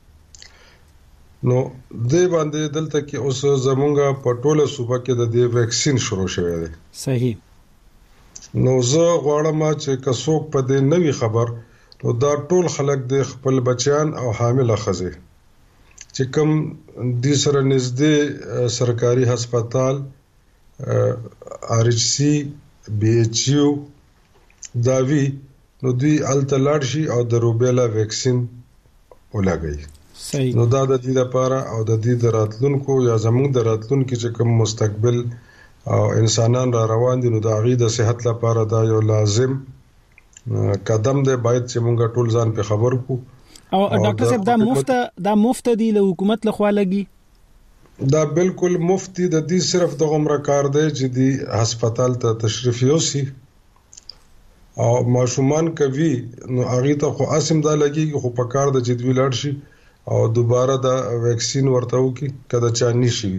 نو دې باندې دلته کې اوس زمونږه په ټوله صوبه کې د دې ویکسین شروع شوی دی. صحیح نو زه غواړم چې کڅوک په دې نوې خبر نو دا ټول خلک د خپل بچیان او حامله خزه چې کوم د سره نږدې سرکاري هسپتال آر ایچ سی بی ایچ یو داوی نو دوی التلاړ شي او د روبیلا ویکسین ولګي نو دا د دې لپاره او د دې د راتلونکو یا زموږ د راتلونکو چې کوم مستقبل او انسانان را روان دي نو د هغه د صحت لپاره دا یو لازم قدم دی باید چې مونږ ټول ځان په خبر کو. او ډاکټر صاحب دا مفت دا مفت دی له حکومت لخوا لګي؟ دا بالکل مفت دی، د دې صرف د عمر کار دی چې دی هسپتال ته تشریف یوسي او ماشومان کوي نو هغه ته خو اسم دا لګي خو په کار د جدوی لاړ شي او دوباره دا ویکسین ورته وکي کله چا نشي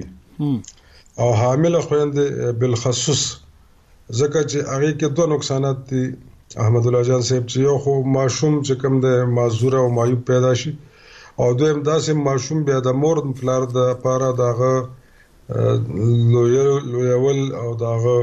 او حامل خويندې بالخصوص ځکه چې هغه کې دوه نقصانات دي احمد الله جان صاحب چې یو خو ماشوم چې کوم د معذور او معیوب پیدا شي او دویم داسې ماشوم بیا د مور فلر د پاره دغه لویول او دغه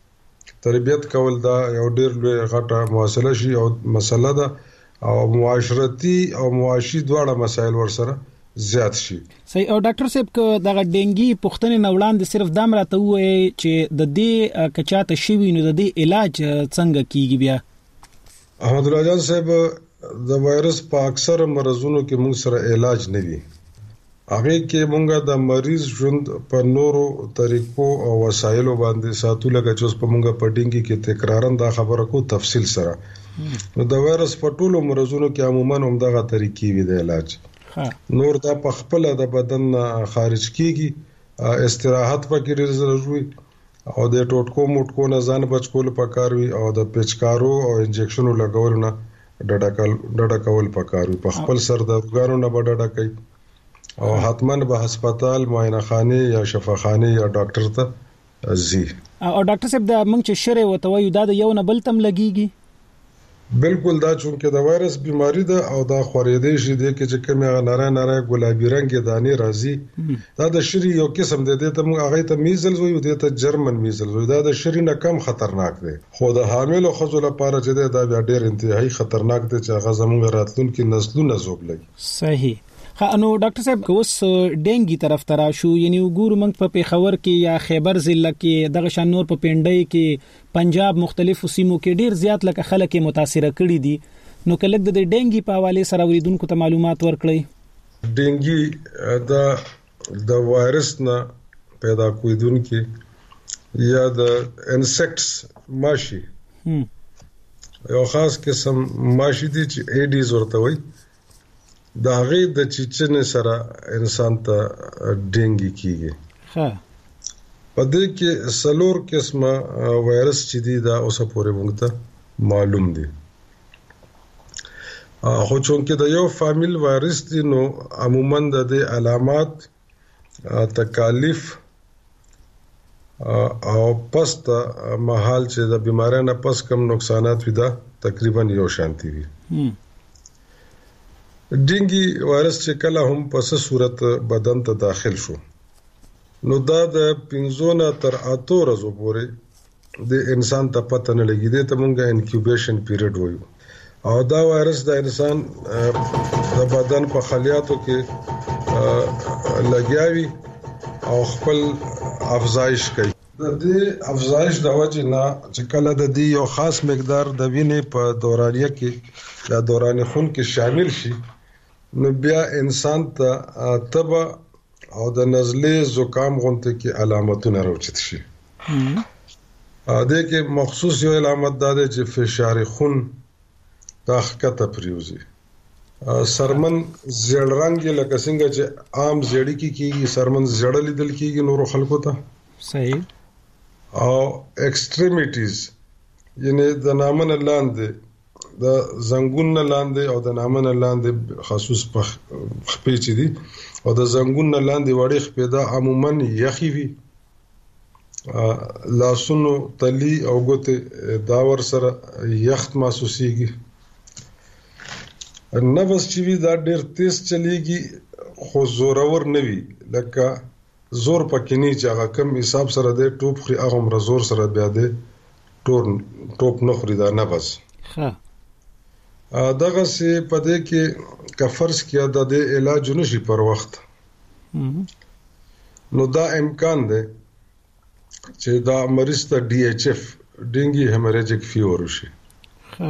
تربیت کول دا یو ډیر لوی غټه مسله شي او مسله ده او معاشرتي او معاشي دواړه مسایل ورسره زیات شي. صحیح. او ډاکټر صاحب کو دغه ډینګي پښتنې نه وړاندې صرف دا مرته وایي چې د دې کچاته شي نو د دې علاج څنګه کیږي بیا؟ احمد الله جان صاحب د وایرس په اکثر مرزونو کې موږ سره علاج نه وي هغه کې موږ د مریض ژوند په نورو طریقو او وسایلو باندې ساتو لکه چې په موږ په ډینګي کې تکرارن دا خبره کو تفصیل سره نو د وایرس په ټولو مرزونو کې عموما همدغه طریقې وي د علاج نور دا په خپل د بدن خارج کیږي استراحت پکې ضروري او د ټوټکو موټکو نه ځان بچ کول پکاروي او د پېچکارو او انجکشنو لګول نه ډډه ډډه کول پکاروي په خپل سر د ورګانو نه ډډه کوي او حتمن به هسپتال معاینه خانه یا شفاخانه یا ډاکټر ته ځي. او ډاکټر صاحب دا موږ چې شری وته وایو دا د یو نه بل تم لګيږي؟ بالکل دا چونکه د وایرس بیماری ده او دا خورېدې شي د کې چې کومه نری نری ګلابي رنگ دانې راځي دا د شری یو قسم دی د ته موږ هغه ته میزلز وایو د ته جرمن میزلز وایو دا د شری نه کم خطرناک دی خو د حامل خزو لپاره چې دا بیا ډیر انتهایی خطرناک دی چې هغه زموږ راتلونکو نسلونو زوبلګي. صحیح. نو ډاکټر صاحب کوس ډینګي طرف ترا شو یعنی وګورو موږ په پیښور کې یا خیبر ضلع کې دغه شان نور په پنډۍ کې پنجاب مختلفو سیمو کې ډیر زیات لکه خلک متاثر کړي دي نو کله د ډینګي په حواله سره وریدونکو ته معلومات ورکړي؟ ډینګي د د وایرس نه پیدا کویدونکو یا د انسیکټس ماشي یو خاص قسم ماشي دي چې ایډیز ورته وایي دا غي د چچنه سره انسان ته ډینګي کیږي. ها په دې کې سلور قسمه وایرس چې دي دا اوسه پورې موږ ته معلوم دي خو چونکه د یو فامیل وایرس دي نو عموما د دې علامات تکالیف او پس ته محال چې د بیماری نه پس کم نقصانات وي دا تقریبا یو شانتي وي. ډینګي وایرس چې کله هم په څه صورت بدن ته داخل شو نو دا د پنځونه تر اته ورځې پورې د انسان ته پته نه لګي دی ته مونږه انکیوبیشن پیریډ وایو او دا وایرس د انسان د بدن په خلیاتو کې لګیاوي او خپل افزایش کوي د دې افزایش د وجې نه چې کله د دې یو خاص مقدار د وینې په دورانیه کې یا دوران خون کې شامل شي نو بیا انسان ته تبه او د نزلې زکام غونته کې علامتونه راوچت شي. ا دې کې مخصوص یو علامت ده چې فشار خون دا ښکته پریوزي. سرمن زیړ رنگ لکه څنګه چې عام زیړی کې کیږي سرمن زیړ لیدل کیږي نور خلکو ته. صحیح. او ایکستریمیټیز یعنی د نامن لاندې د زنګون لاندې او د نامن لاندې خصوص په خپې چي دي او د زنګون لاندې وړي خپې دا عموما یخي وي. لاسونو تلی او ګوته دا ور سره یخت محسوسيږي. نفس چې وی دا ډېر تیز چلیږي خو زورور نه وي لکه زور پکې نه چې هغه کم حساب سره د ټوپ خري هغه مر زور سره بیا د ټور ټوپ نه خري دا نفس. ها دغه سي پدې کې کفرس کې د علاج نشي پر وخت. نو دا امکان دی چې دا مریض ته ډي ایچ اف ډینګي هیموریجیک فیور شي. ها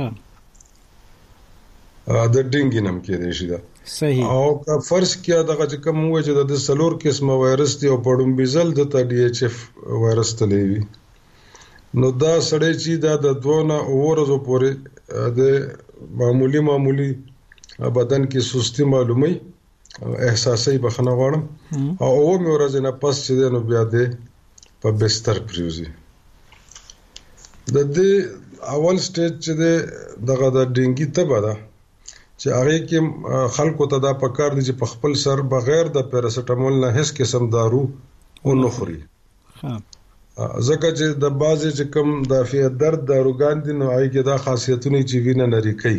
د ډینګي نم کې دی شي دا. صحیح. او که فرض کیا دغه چې کوم وای چې د سلور قسمه وایرس دی او پړم بيزل د ډي ایچ اف وایرس تلوي نو دا سړی چې دا د دوه اورزو پورې د معمولی معمولی بدن کې سستی معلومي احساسي بخنه غواړم او او مې ورځ نه پس چې نو بیا د په بستر پریوزي. د دې اول سټیج چې دغه د ډینګي تبه ده چې هغه کې خلکو ته دا پکار دي چې په خپل سر بغیر د پیراسټامول نه هیڅ قسم دارو او نه خوري. ها ځکه چې د بازي چې کوم دافع درد داروګان دي نو هغه کې دا خاصیتونه چې وینه نری کوي.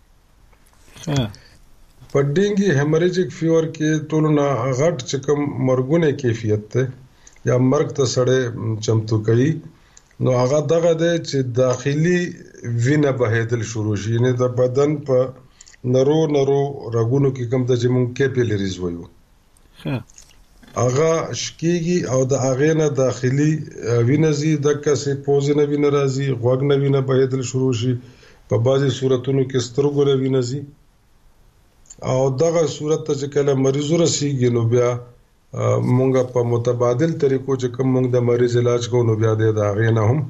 ها په ډینګي هیموریجیک فیور کې ټولونه غټ چې کوم مرګونه کیفیت ته یا مرګ ته سړی چمتو کوي نو هغه دغه دی چې داخلي وینه بهیدل شروع شي نه د بدن په نرو نرو رګونو کې کوم د جمون کیپیلریز وایو. ها هغه شکیږي او د هغه نه داخلي وینه زی د کسې پوزنه وینه راځي غوږ نه وینه بهیدل شروع شي په بعضي صورتونو کې سترګو نه وینه زی او دغه صورت ته چې کله مریض ورسیږي نو بیا مونږه په متبادل طریقو چې کوم مونږ د مریض علاج کوو نو بیا د هغه نه هم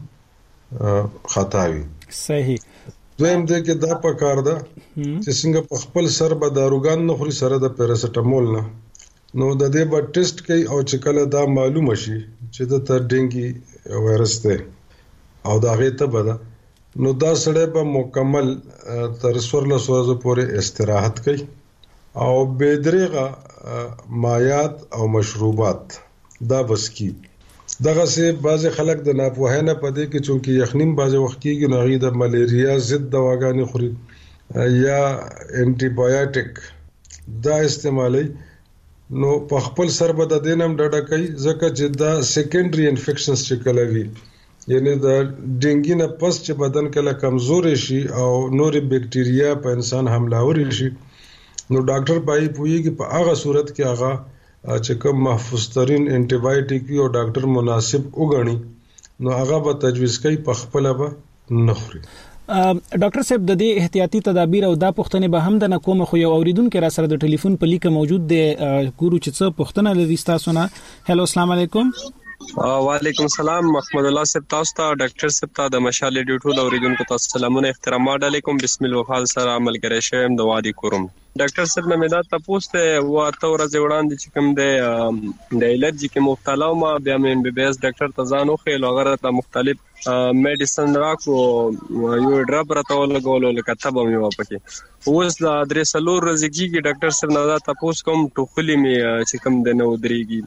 خطاوي. صحیح. دویم دې کې دا پکار ده چې څنګه په خپل سر به داروګان نه خوري سره د پیراسټامول نه نو د دې به ټیسټ کوي او چې کله دا معلومه شي چې د تر ډینګي وایرس ده او دا غي ته بده نو دا سړی به مکمل تر څوارلس ورځې پورې استراحت کوي او بيدریغه مایات او مشروبات دا بس کی. دغه سه بعض خلک د ناپوهانه پدې کې چونکی یخنیم بعض وخت کې نغې د ملیریا ضد دواګانې خوري یا انټي بایوټیک دا استعمالي نو په خپل سر به د دینم ډډه کوي ځکه چې دا سیکنډري انفیکشنز چې کله وي یعنی د ډینګي نه پس چې بدن کله کمزور شي او نورې بکټیریا په انسان حمله وري شي نو ډاکټر پای پويږي په هغه صورت کې هغه چې کوم محفوظ ترين انټي بایوټیک او ډاکټر مناسب وګڼي نو هغه به تجویز کوي په خپل به نخري. ډاکټر صاحب د دې احتیاطي تدابیر او د پښتنې به هم د نکوم خو یو اوریدونکو را سره د ټلیفون په لیکه موجود دی ګورو چې څه پښتنه لري تاسو نه. هلو السلام علیکم. وعلیکم السلام محمد الله صاحب تاسو ته ډاکټر صاحب ته د مشال ډیوټو اوریدونکو تاسو سلامونه احترامات علیکم بسم الله خال سره عمل کوي شم د وادي کوم. ډاکټر صاحب نه مې دا تاسو ته واته ورځ وړاندې چې کوم د د الرجی کې مبتلا ما بیا مې ام بي بي اس ډاکټر تزانو خې لغره ته مختلف میډیسن راکو یو ډراپ راته ولګول لکه تبه مې واپکې اوس د ادرس لور رزګي کې ډاکټر صاحب نه دا تاسو کوم ټوخلي مې چې کوم د نو دريږي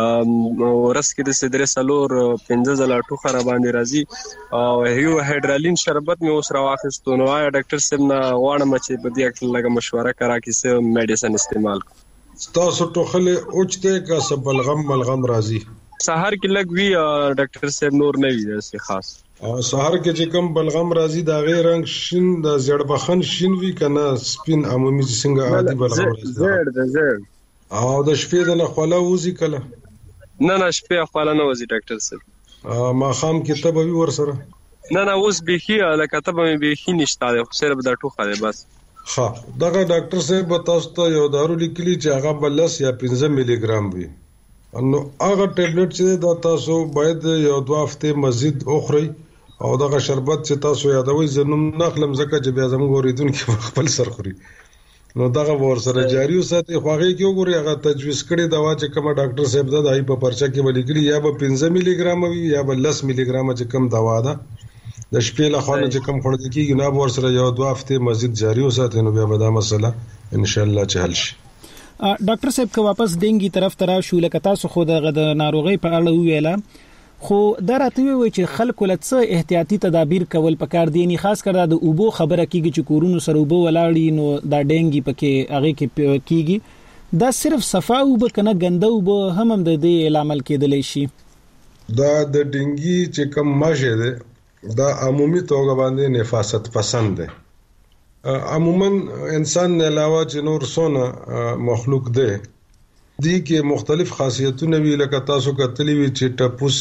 ورس کې د سدره سلور پنځه زله ټوخه را باندې راځي او هیو هایدرالین شربت مې اوس راواخستو نو آیا ډاکټر صاحب نه غواړم چې په دې اړه لږه مشوره کرا کې څه میډیسن استعمال تاسو ټوخله اوچته کا سبلغم ملغم راځي سحر کې لګ وی ډاکټر صاحب نور نه وی څه خاص سحر کې چې کوم بلغم راځي دا غیر رنگ شین د زړبخن شین وی کنه سپین عمومي څنګه عادي بلغم راځي زړ د زړ او د شپې د خپل وځي کله نه نه شپې خپل نه وځي ډاکټر صاحب ما خام کې تبه وی ور سره نه نه اوس به هي لکه تبه مې به هي نشته خو صرف د ټوخه ده بس ها دغه ډاکټر صاحب تاسو ته یو دارو لیکلی چې هغه بلس یا پنځه ملي ګرام وي نو هغه ټابلیټ چې دا تاسو باید یو دوه هفته مزید اخري او دغه شربت چې تاسو یادوي زنوم نخلم زکه چې بیا زموږ اوریدونکو خپل سر خوري نو دغه ور سره جاری وساتي خوغه کې وګوري هغه تجویز کړي دوا چې کوم ډاکټر صاحب دا دای په پرچا کې ولیکلي یا به پنځه ملي ګرام وي یا به لس ملي ګرام چې کوم دوا ده د شپې له خونه چې کوم خورد کیږي نه ور سره یو دوه هفته مزید جاری وساتي نو بیا به دا مسله ان شاء الله چې حل شي. ډاکټر صاحب که واپس ډینګي طرف ته راشو لکه تاسو خو د ناروغي په اړه ویلا خو دا راته وی چې خلکو لڅ احتیاطي تدابیر کول پکار دي نه خاص کر د اوبو خبره کیږي چې کورونو سره اوبو ولاړی نو دا ډینګي پکې هغه کې کیږي دا صرف صفا اوب کنه ګنده اوب هم هم د دې عامل کېدلی شي. دا د ډینګي چې کوم ماشه ده دا عمومي توګه باندې نفاست پسند ده عموما انسان نه علاوه چې نور څونه مخلوق ده دي کې مختلف خاصیتونه وی لکه تاسو کتلی وی چې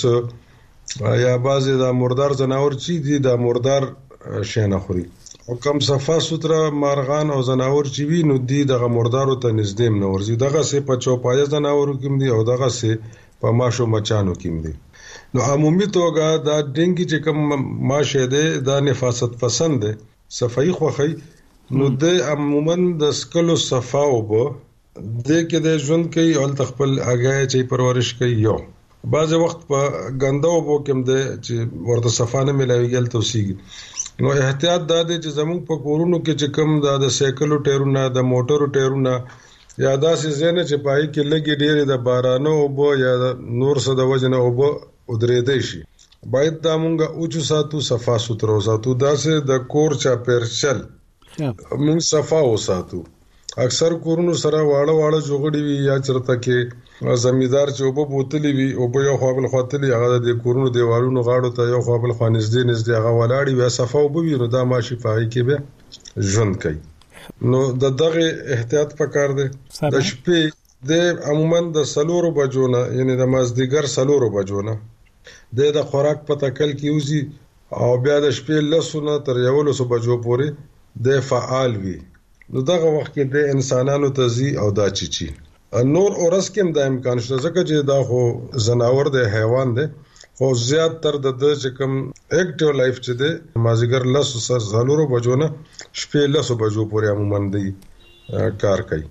ټپوس یا بعضی د مردار جناور چې دي د مردار شینه خوري او کم صفه ستره مارغان او جناور چې وی نو دي د مردارو ته نږدې نه ورزي دغه سه په چوپایه جناورو کې دي او دغه سه په ماشو مچانو کې دي نو عمومي توګه دا ډینګي چې کوم ماشه ده دا نفاست پسند ده صفائی خوخی نو د عموما د سکلو صفاو به د کې د ژوند کوي او تخپل هغه چې پرورش کوي یو بعض وخت په ګنده وبو کې د چې ورته صفانه ملایږي توسیږي نو احتیاط دا دی چې زموږ په کورونو کې چې کم د سایکلو ټایرونه د موټرو ټایرونه یا داسې زنه چې پای کې لګي ډېر د بارانو وبو یا نور څه د وجنه وبو ودرېدې شي باید دا مونږه اوچو ساتو صفا سترو ساتو داسې د کور چا پرچل مونږ صفا وساتو اکثر کورونو سره واړه واړه جوړړي وي یا چرته کې زمیدار چې وبو بوتلی وي او په یو خپل خاطري هغه د کورونو دیوالونو غاړو ته یو خپل خانزدې نږدې هغه ولاړی وي صفه وبو وي نو دا ماشي پای کې به ژوند کوي نو د دغه احتیاط پکار دی د شپې د عموما د سلورو بجونه یعنی د مازدیګر سلورو بجونه د د خوراک په تکل کې وزي او بیا د شپې لسونه تر یو لسو بجو پورې د فعال وي نو دغه وخت کې د انسانانو تزي او دا چیچی نور اورس کې د امکان شته ځکه چې دا خو زناور د حیوان دی خو زیات تر د چې کوم اکټیو لایف چې دی مازیګر لاسو سر زالورو بجونه شپې لاسو بجو پورې عموما دی کار کوي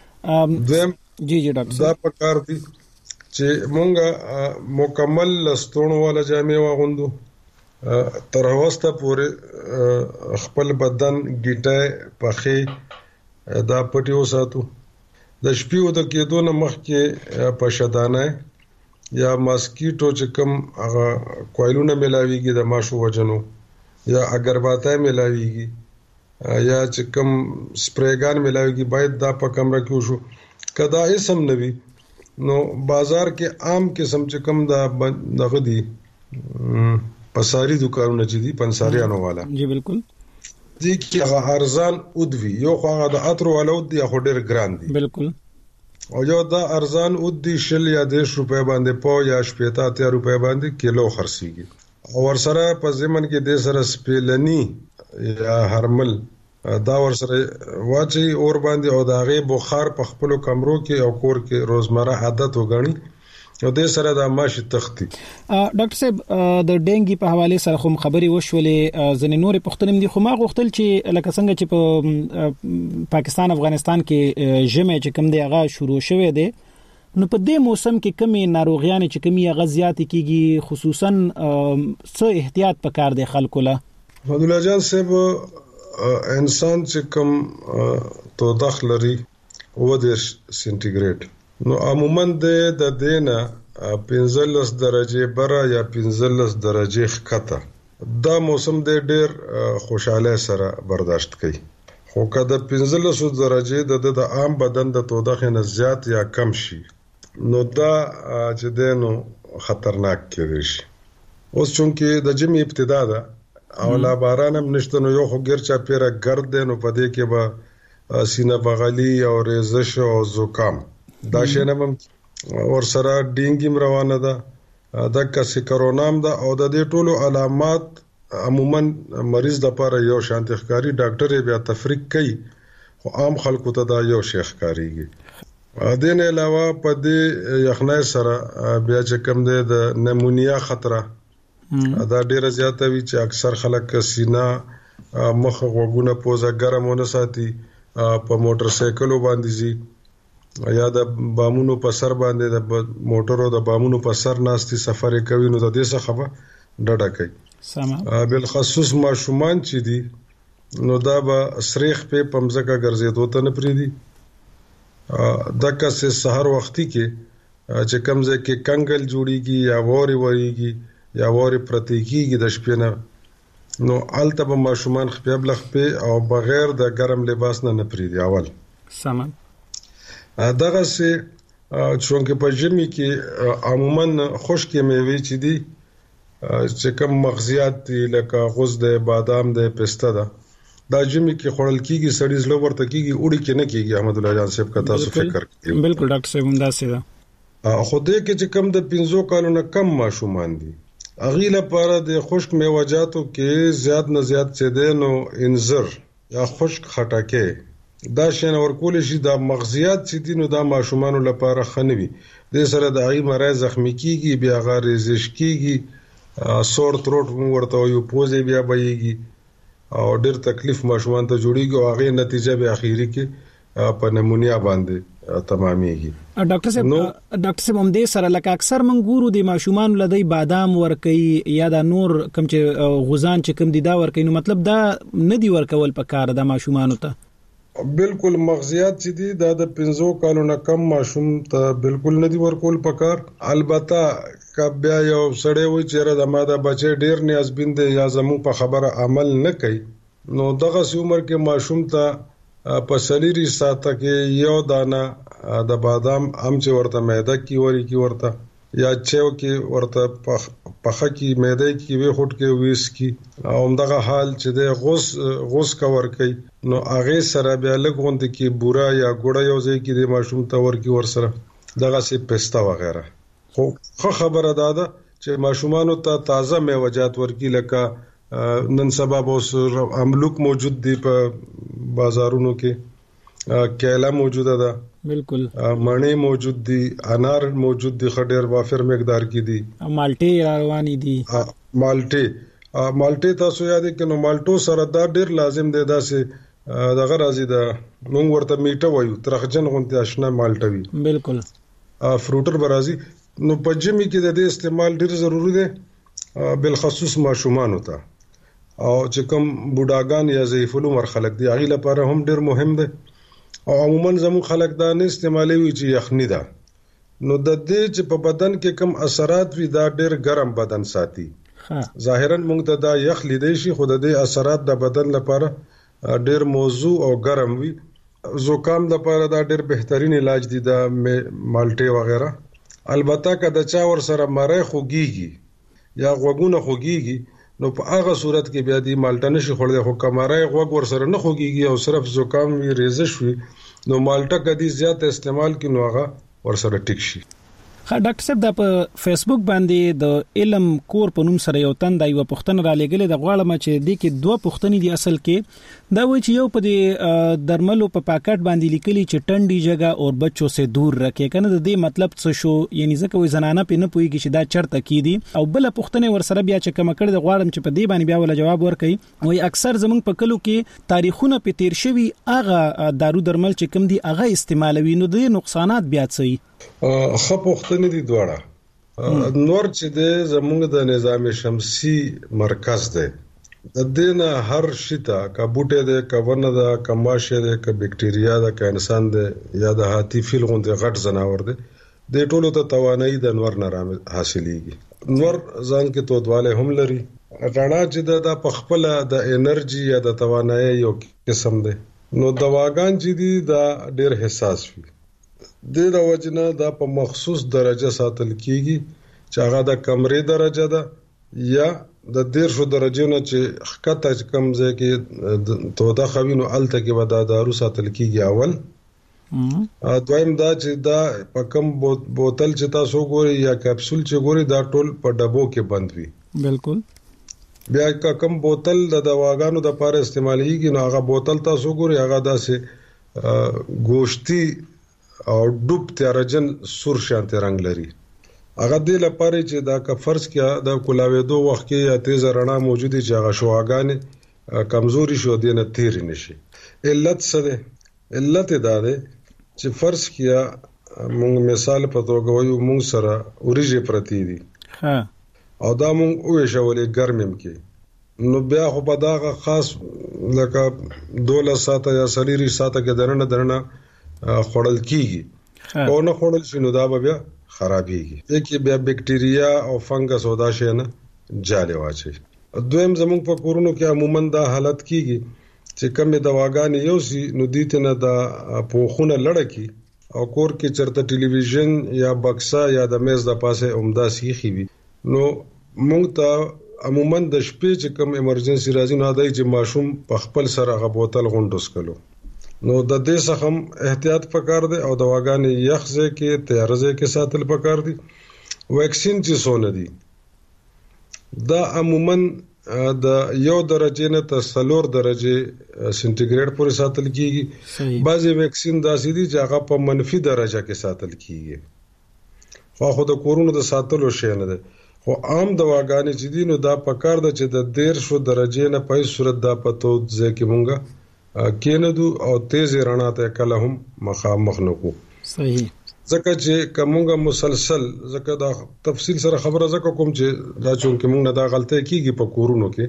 دیم جی جی ډاکټر دا پکار دي چې مونږه مکمل لستون والا جامې واغوندو تر هوسته پورې خپل بدن ګټه پخې دا پټیو ساتو د شپې د کېدو نه مخکې پښدانه یا ماسکیټو چې کوم هغه کوایلونه ملاويږي د ماشو وجنو یا اگرباتای ملاويږي یا چې کوم سپریګان ملاويږي باید دا په کمره کې وشو کدا اسم نوي نو بازار کې عام قسم چې کوم دا دغه دي پساری دکانونه چې دي پنساریانو والا جی بالکل دي کې هغه ارزان اودوي یو خو هغه د اترو والا ود دی خو ډیر ګران دي بالکل او یو دا ارزان ود دی شل یا دیش روپے باندې پو یا شپږ اتیا روپے باندې کیلو خرڅيږي او ورسره په زمن کې د سره سپیلنی یا هرمل دا ورسره واچي اور باندې او دا غي بخار په خپل کمرو کې او کور کې روزمره عادت وګڼي او د سره د ماشي تختی. ډاکټر صاحب د ډینګي په حواله سره کوم خبري وشولې ځنې نور پښتنم دي خو ما غوښتل چې لکه څنګه چې په پاکستان افغانستان کې جمع چې کوم دی هغه شروع شوه دی نو په دې موسم کې کمی ناروغیان چې کمی غزيات کیږي خصوصا څه احتیاط پکار دی خلکو له. فضل الله جان صاحب انسان چې کوم تو داخلري و د سنټیګریډ نو عموما د دینه پنځلس درجه بره یا پنځلس درجه ښکته دا موسم د ډیر خوشاله سره برداشت کوي خو کله پنځلس درجه د د عام بدن د تودوخه نه زیات یا کم شي نو دا چې دینو خطرناک کېږي اوس چونکه د جمی ابتدا ده او لا باران هم نشته نو یو خو ګرچا پیره ګرد دی نو پدې کې به سینه بغلی او ریزش او زکام دا شنه هم ور سره ډینګیم روانه ده د کسي کرونام ده او د دې ټولو علامات عموما مریض د لپاره یو شانتي ښکاری ډاکټر بیا تفریق کوي خو عام خلکو ته دا یو شیخ کاریږي. ا دې نه علاوه په دې یخنۍ سره بیا چې کوم د نمونیا خطر دا ډیره زیاته وي چې اکثر خلک سینا مخ غوګونه پوزه ګرمونه ساتي، په موټر سایکلو باندې زی یا د بامونو په سر باندې د موټرو د بامونو په سر ناستي سفر کوي، نو د دې څخه به ډډه کوي. سم بل خصوص ماشومان چې دي نو دا به سریخ په پمزکه ګرځېدو ته نه پریدي. دغه سه سحر وختي کې چې کمزې کې کنګل جوړیږي یا ووري وریږي یا ووري پرتیږي د شپې نه، نو الته به ماشومان خپل بلخ په او بغیر د ګرم لباس نه نه پریدي اول. سم دغه سه چونکه په ژمي کې عموما خشکې میوې چې دي چې کوم مغزیات دي لکه غوز ده، بادام ده، پسته ده، دا ژمي کې خورل کیږي، سړی زلو ورته کیږي، وړي کې نه کیږي. احمد الله جان صاحب کا تاسو فکر کوي؟ بالکل ډاکټر صاحب هم دا سیده خو دې کې چې کم د پنځو کالونو کم ماشومان دي اغه لپاره د خشک میوجاتو کې زیات نه زیات څه ده نو انځر یا خشک خټکه دا شین ورکول شي. دا مغزیات چې دي نو دا ماشومان لپاره خنوي، د سره د ای مرز زخمی کیږي، بیا غار زش کیږي، سور تروټ ورته یو پوزي بیا بهيږي او ډېر تکلیف ماشومان ته جوړیږي او هغه نتیجه به اخیری کې په نمونیا باندې تمامېږي. ډاکټر صاحب ډاکټر صاحب هم دې سره لکه اکثر منګورو د ماشومان لدی بادام ورکي یا د نور کم چې غوزان چې کم دي دا ورکي، نو مطلب دا نه دی ورکول په کار د ماشومان ته. بالکل مغزیات چې دي دا د پنځو کالونو کم ماشوم ته بالکل نه دی ورکول پکار. البته کبیا یو سړی وي چې د ماده بچي ډیر نیازبین دی یا زمو په خبره عمل نه کوي، نو دغه عمر کې ماشوم ته په سلیری ساته کې یو دانه د بادام هم چې ورته معده کې وری کې ورته یا چېو کې ورته پخه کې معده کې وی خټ کې ویس کې او دغه حال چې د غوس غوس کور کوي، نو هغه سره بیا لګوند کې بورا یا ګوړه یو ځای کې د ماشوم ته ورکی ور سره دغه سي پستا وغیرہ. خو خو خبره ده چې ماشومان ته تازه میوجات ورکی لکه نن سبا اوس املوک موجود دی په بازارونو کې، کیلا موجوده ده، بالکل مڼې موجود دي، انار موجود دي، خډیر وافر مقدار کې دي، مالټې روانې دي. مالټې مالټې تاسو یاد کړئ نو مالټو سره دا ډیر لازم دی داسې دغه راځي دا موږ ورته میټه وایو ترخجن غونته آشنا مالټه وي، بالکل فروټر برازي. نو په جمی کې د دې استعمال ډیر ضروری دی بل خصوص ماشومان ته او چې کوم بوډاګان یا ضعیف العمر خلک دي هغه لپاره هم ډیر مهم دی. او عموما زمو خلک دا نه استعمالوي چې یخنی ده، نو د دې چې په بدن کې کم اثرات وي دا ډیر ګرم بدن ساتي. ظاهرا موږ ته دا یخ لیدای شي، خو د دې اثرات د بدن لپاره ډیر موضوع او ګرم وي. زکام لپاره دا ډیر بهترین علاج دی د مالټې وغیرہ. البته که د چا ور سره مړی خوږیږي یا غوګونه خوږیږي نو په هغه صورت کې بیا دی مالټه نشي خوړل، خو کمرای غوګ ور سره نه خوږیږي او صرف زکام وی ریزش وي نو مالټه کدي زیات استعمال کینو هغه ور سره ټیک شي. ها ډاکټر صاحب د په فیسبوک باندې د علم کور په نوم سره یو تند ایو پښتنه را لګلې د غواړم چې د کې دوه پښتنې دي اصل کې دا و چې یو په دې درملو په پاکټ باندې لیکلي چې ټنډي جگہ او بچو سے دور رکھے کنه د دې مطلب څه شو، یعنی ځکه وې زنانه په نه پويږي چې دا چرته کی دي. او بل پښتنه ور سره بیا چې کوم کړ د غواړم چې په دې باندې بیا ول جواب ورکړي. وای اکثر زمونږ په کلو کې تاریخونه په تیر شوی اغه دارو درمل چې کوم دي اغه استعمالوي، نو د نقصانات بیا څه خو پښتنې دي دواړه. نور چې د زموږ د نظام شمسي مرکز دی د دینه هر شتا کا بوټه ده کا ونه ده کا ماشه ده کا بکټریا ده کا انسان ده یا د هاتی فیل غونډه غټ زناور ده د ټولو ته توانایي د نور نه حاصلېږي. نور ځان کې تودواله هم لري، رڼا چې د پخپل د انرژي یا د توانایي یو قسم ده. نو دواګان چې دي دا ډېر حساس وي، د د وجنه دا په مخصوص درجه ساتل کیږي چې هغه د کمرې درجه ده یا د دیرشو درجه نه چې خکته کم ځای کې توده خوینو الته کې ودا دارو ساتل کیږي اول. دویم دا چې دا په کم بوتل چې تاسو ګوري یا کپسول چې ګوري دا ټول په ډبو کې بند وي. بالکل. بیا کم بوتل د دواګانو د لپاره استعمالېږي نو هغه بوتل تاسو ګوري هغه داسې ګوشتي او ډوب تیارجن سور شانته رنگ لري. هغه د لپاره چې دا که فرض کیا د کولاوېدو وخت کې یا تیز رڼا موجودي چې هغه شواګانې کمزوري شو دي نه تیر نشي. علت څه ده؟ علت دا ده چې فرض کیا موږ مثال په توګه وایو موږ سره اوریجه پرتی دي ها او دا موږ وې شولې ګرمم کې نو بیا خو په داغه خاص لکه دوله ساته یا سلیری ساته کې درنه درنه خړل کیږي او نه خړل شنو دا بیا خرابېږي. یکي بیا بکټیریا او فنګس او دا شي نه جاله واچي. دویم زموږ په کورونو کې عموما دا حالت کیږي چې کمې دواګانې یو سي نو دیته نه دا پوخونه لړکی او کور کې چرته ټلویزیون یا بکسا یا د میز د پاسه عمده سیخي وي نو موږ ته عموما د شپې چې کوم ایمرجنسي راځي نو دای چې ماشوم په خپل سره غ بوتل غونډوس کلو نو د دې څخه احتیاط پکار دی او دواګانې یخزه کې تیارزه کې ساتل پکار دي. ویکسین چې سونه دي دا عموما د یو درجه نه تر څلور درجه سنټیګریډ پورې ساتل کیږي. بعضي ویکسین داسې دي چې هغه په منفي درجه کې ساتل کیږي. خو خو د کورونو د ساتلو شي نه ده. خو عام دواګانې چې دي نو دا پکار ده چې د ډیر شو درجه نه په صورت دا پتو ځکه مونږه کېندو او تیز رڼا ته کله هم مخامخ نکو. صحیح. ځکه چې کومه مسلسل ځکه دا تفصیل سره خبره ځکه کوم چې دا چون کې مونږ نه دا غلطه کیږي په کورونو کې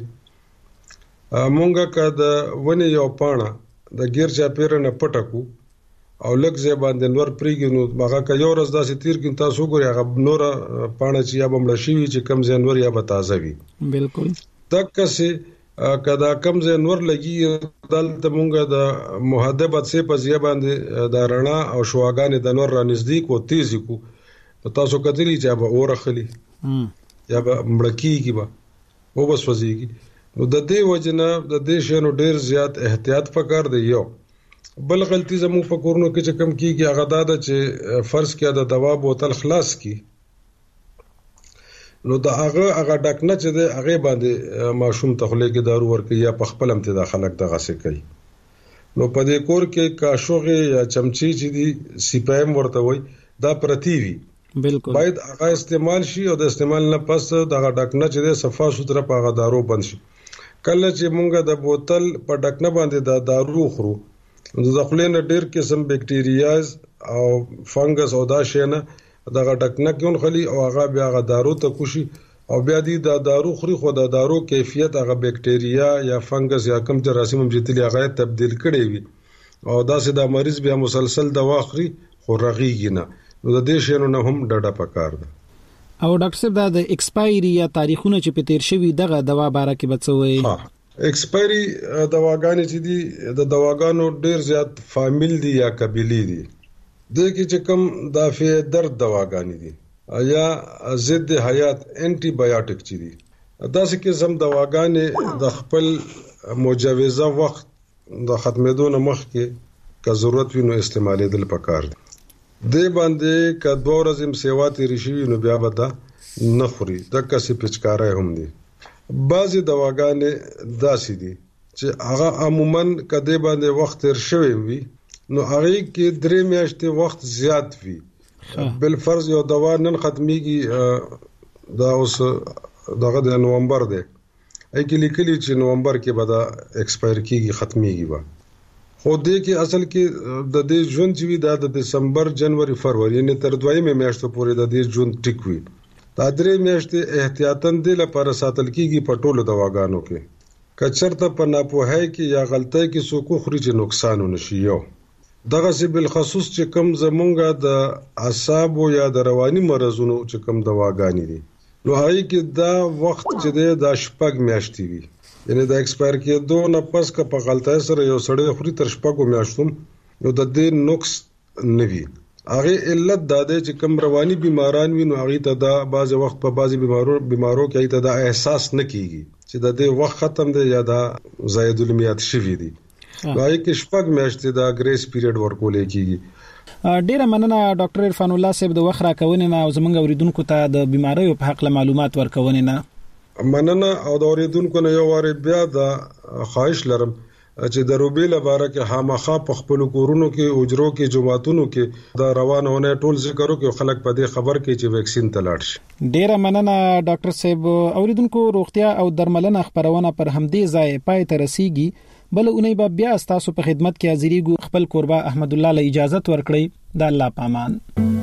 مونږه کا د ونی یو پاڼه د غیر چا پیر نه پټکو او لږ ځای باندې نور پریږي نو هغه کا یو ورځ داسې تیر کې تاسو ګوري هغه نور پاڼه چې یا بمړ شي چې کم ځای نور یا به تازه وي. بالکل. تک سه کدا کم ځای نور لګي دلته مونږه د محدبت سه په ځای باندې د رڼا او شواګانې د نور را نزدیک او تیز کو تاسو کتلی چې به اورخلی یا به مړکیږي به او بس وځيږي نو د دې وجنه د دې شنو ډیر زیات احتیاط پکار دی. یو بل غلطي زمو په کورونو کې چې کم کیږي هغه دا ده چې فرض کیا د دوا بوتل خلاص کی نو دا هغه هغه ډک نه چې د هغه باندې ماشوم تخلیق دارو ورکي یا په خپل امته د خلک دغه څه کوي نو په دې کور کې کاشوغه یا چمچي چې دي سیپایم ورته وي دا پرتی وي. بالکل. باید هغه استعمال شي او د استعمال نه پس دغه ډک نه چې د صفه سوتره په هغه دارو بند شي. کله چې مونږه د بوتل په ډک نه باندې د دارو خورو د داخلين ډیر قسم بکټیریاز او فنګس او دا شینه دغه ډکنه کون خلی او هغه بیا غ دارو ته کوشي او بیا دي د دارو خوري خو د دارو کیفیت هغه بکټیریا یا فنګس یا کم جراثیم هم جتلی هغه تبديل کړي وي او دا سه د مریض بیا مسلسل دوا خوري خو رغیږي نه نو د دې شینو نه هم ډډه پکار ده. او ډاکټر صاحب دا د ایکسپایری یا تاریخونه چې په تیر شوی دغه دوا باره کې بڅوي. ها ایکسپایری دواګانې چې دي د دواګانو ډیر زیات فامیل دي یا قبيلي دي د کې چې کوم دافع درد دواګانې دي یا ضد حیات انټي بایوټیک چې دي دا څه کې زم دواګانې د خپل مجوزه وخت د ختمېدو نه مخکې که ضرورت وي نو استعمالېدل پکار دي. د باندې که دوه ورځې مسیوات ریشي نو بیا به دا نه خوري د کسي پچکارای هم دي. بعضی دواګانې داسې دي چې هغه عموما کده باندې وخت تر شوی وي نو هغه کې درې میاشتې وخت زیات وي. بل فرض یو دوا نن ختميږي دا اوس دغه د نومبر دی اې کې لیکلي چې نومبر کې به دا ایکسپایر کیږي ختميږي به خو دې کې اصل کې د دې جون چې وي دا د دسمبر جنوري فروری نه تر دویمه میاشتو پورې د دې جون ټیک وي. دا درې میاشتې احتیاطاً د لپاره ساتل کیږي په ټولو دواګانو کې کچرته په ناپوهۍ کې یا غلطۍ کې سوکو خوري چې نقصان ونشي. یو دغه سي بل خصوص چې کم زمونږه د اعصاب یا د رواني مرزونو چې کم دواګانی دي نو هغه کې دا وخت چې د شپږ میاشتې وي یعنی د ایکسپایر کېدو نه پس که په غلطۍ سره یو سړی خوري تر شپږو میاشتو نو د دې نقص نوي. هغه علت دا دی چې کم رواني بیماران وي نو هغه ته دا بعض وخت په بعضي بیمارو بیمارو کې ته دا احساس نه کیږي چې د دې وخت ختم دی یا دا زائد المیات شوی دی. وايي کې شپږ میاشتې دا ګریس پیریډ ورکول کیږي. ډیره مننه ډاکټر عرفان الله صاحب د وخت راکونې نه او زمونږ اوریدونکو ته د بیماریو په حق معلومات ورکونې نه مننه او د اوریدونکو نه یو واره بیا دا خواهش لرم چې د روبي لپاره کې خامخا په خپل کورونو کې اجرو کې جماعتونو کې دا روانونه ټول ذکر وکړو خلک په دې خبر کې چې ویکسین تلاړ شي. ډیره مننه ډاکټر صاحب. اوریدونکو روغتیا او درملنه خبرونه پر همدې ځای پای ته رسیږي. بل اونۍ به بیا تاسو په خدمت کې حاضرېږو. خپل قربا احمد الله له اجازه ورکړئ. د الله پامان.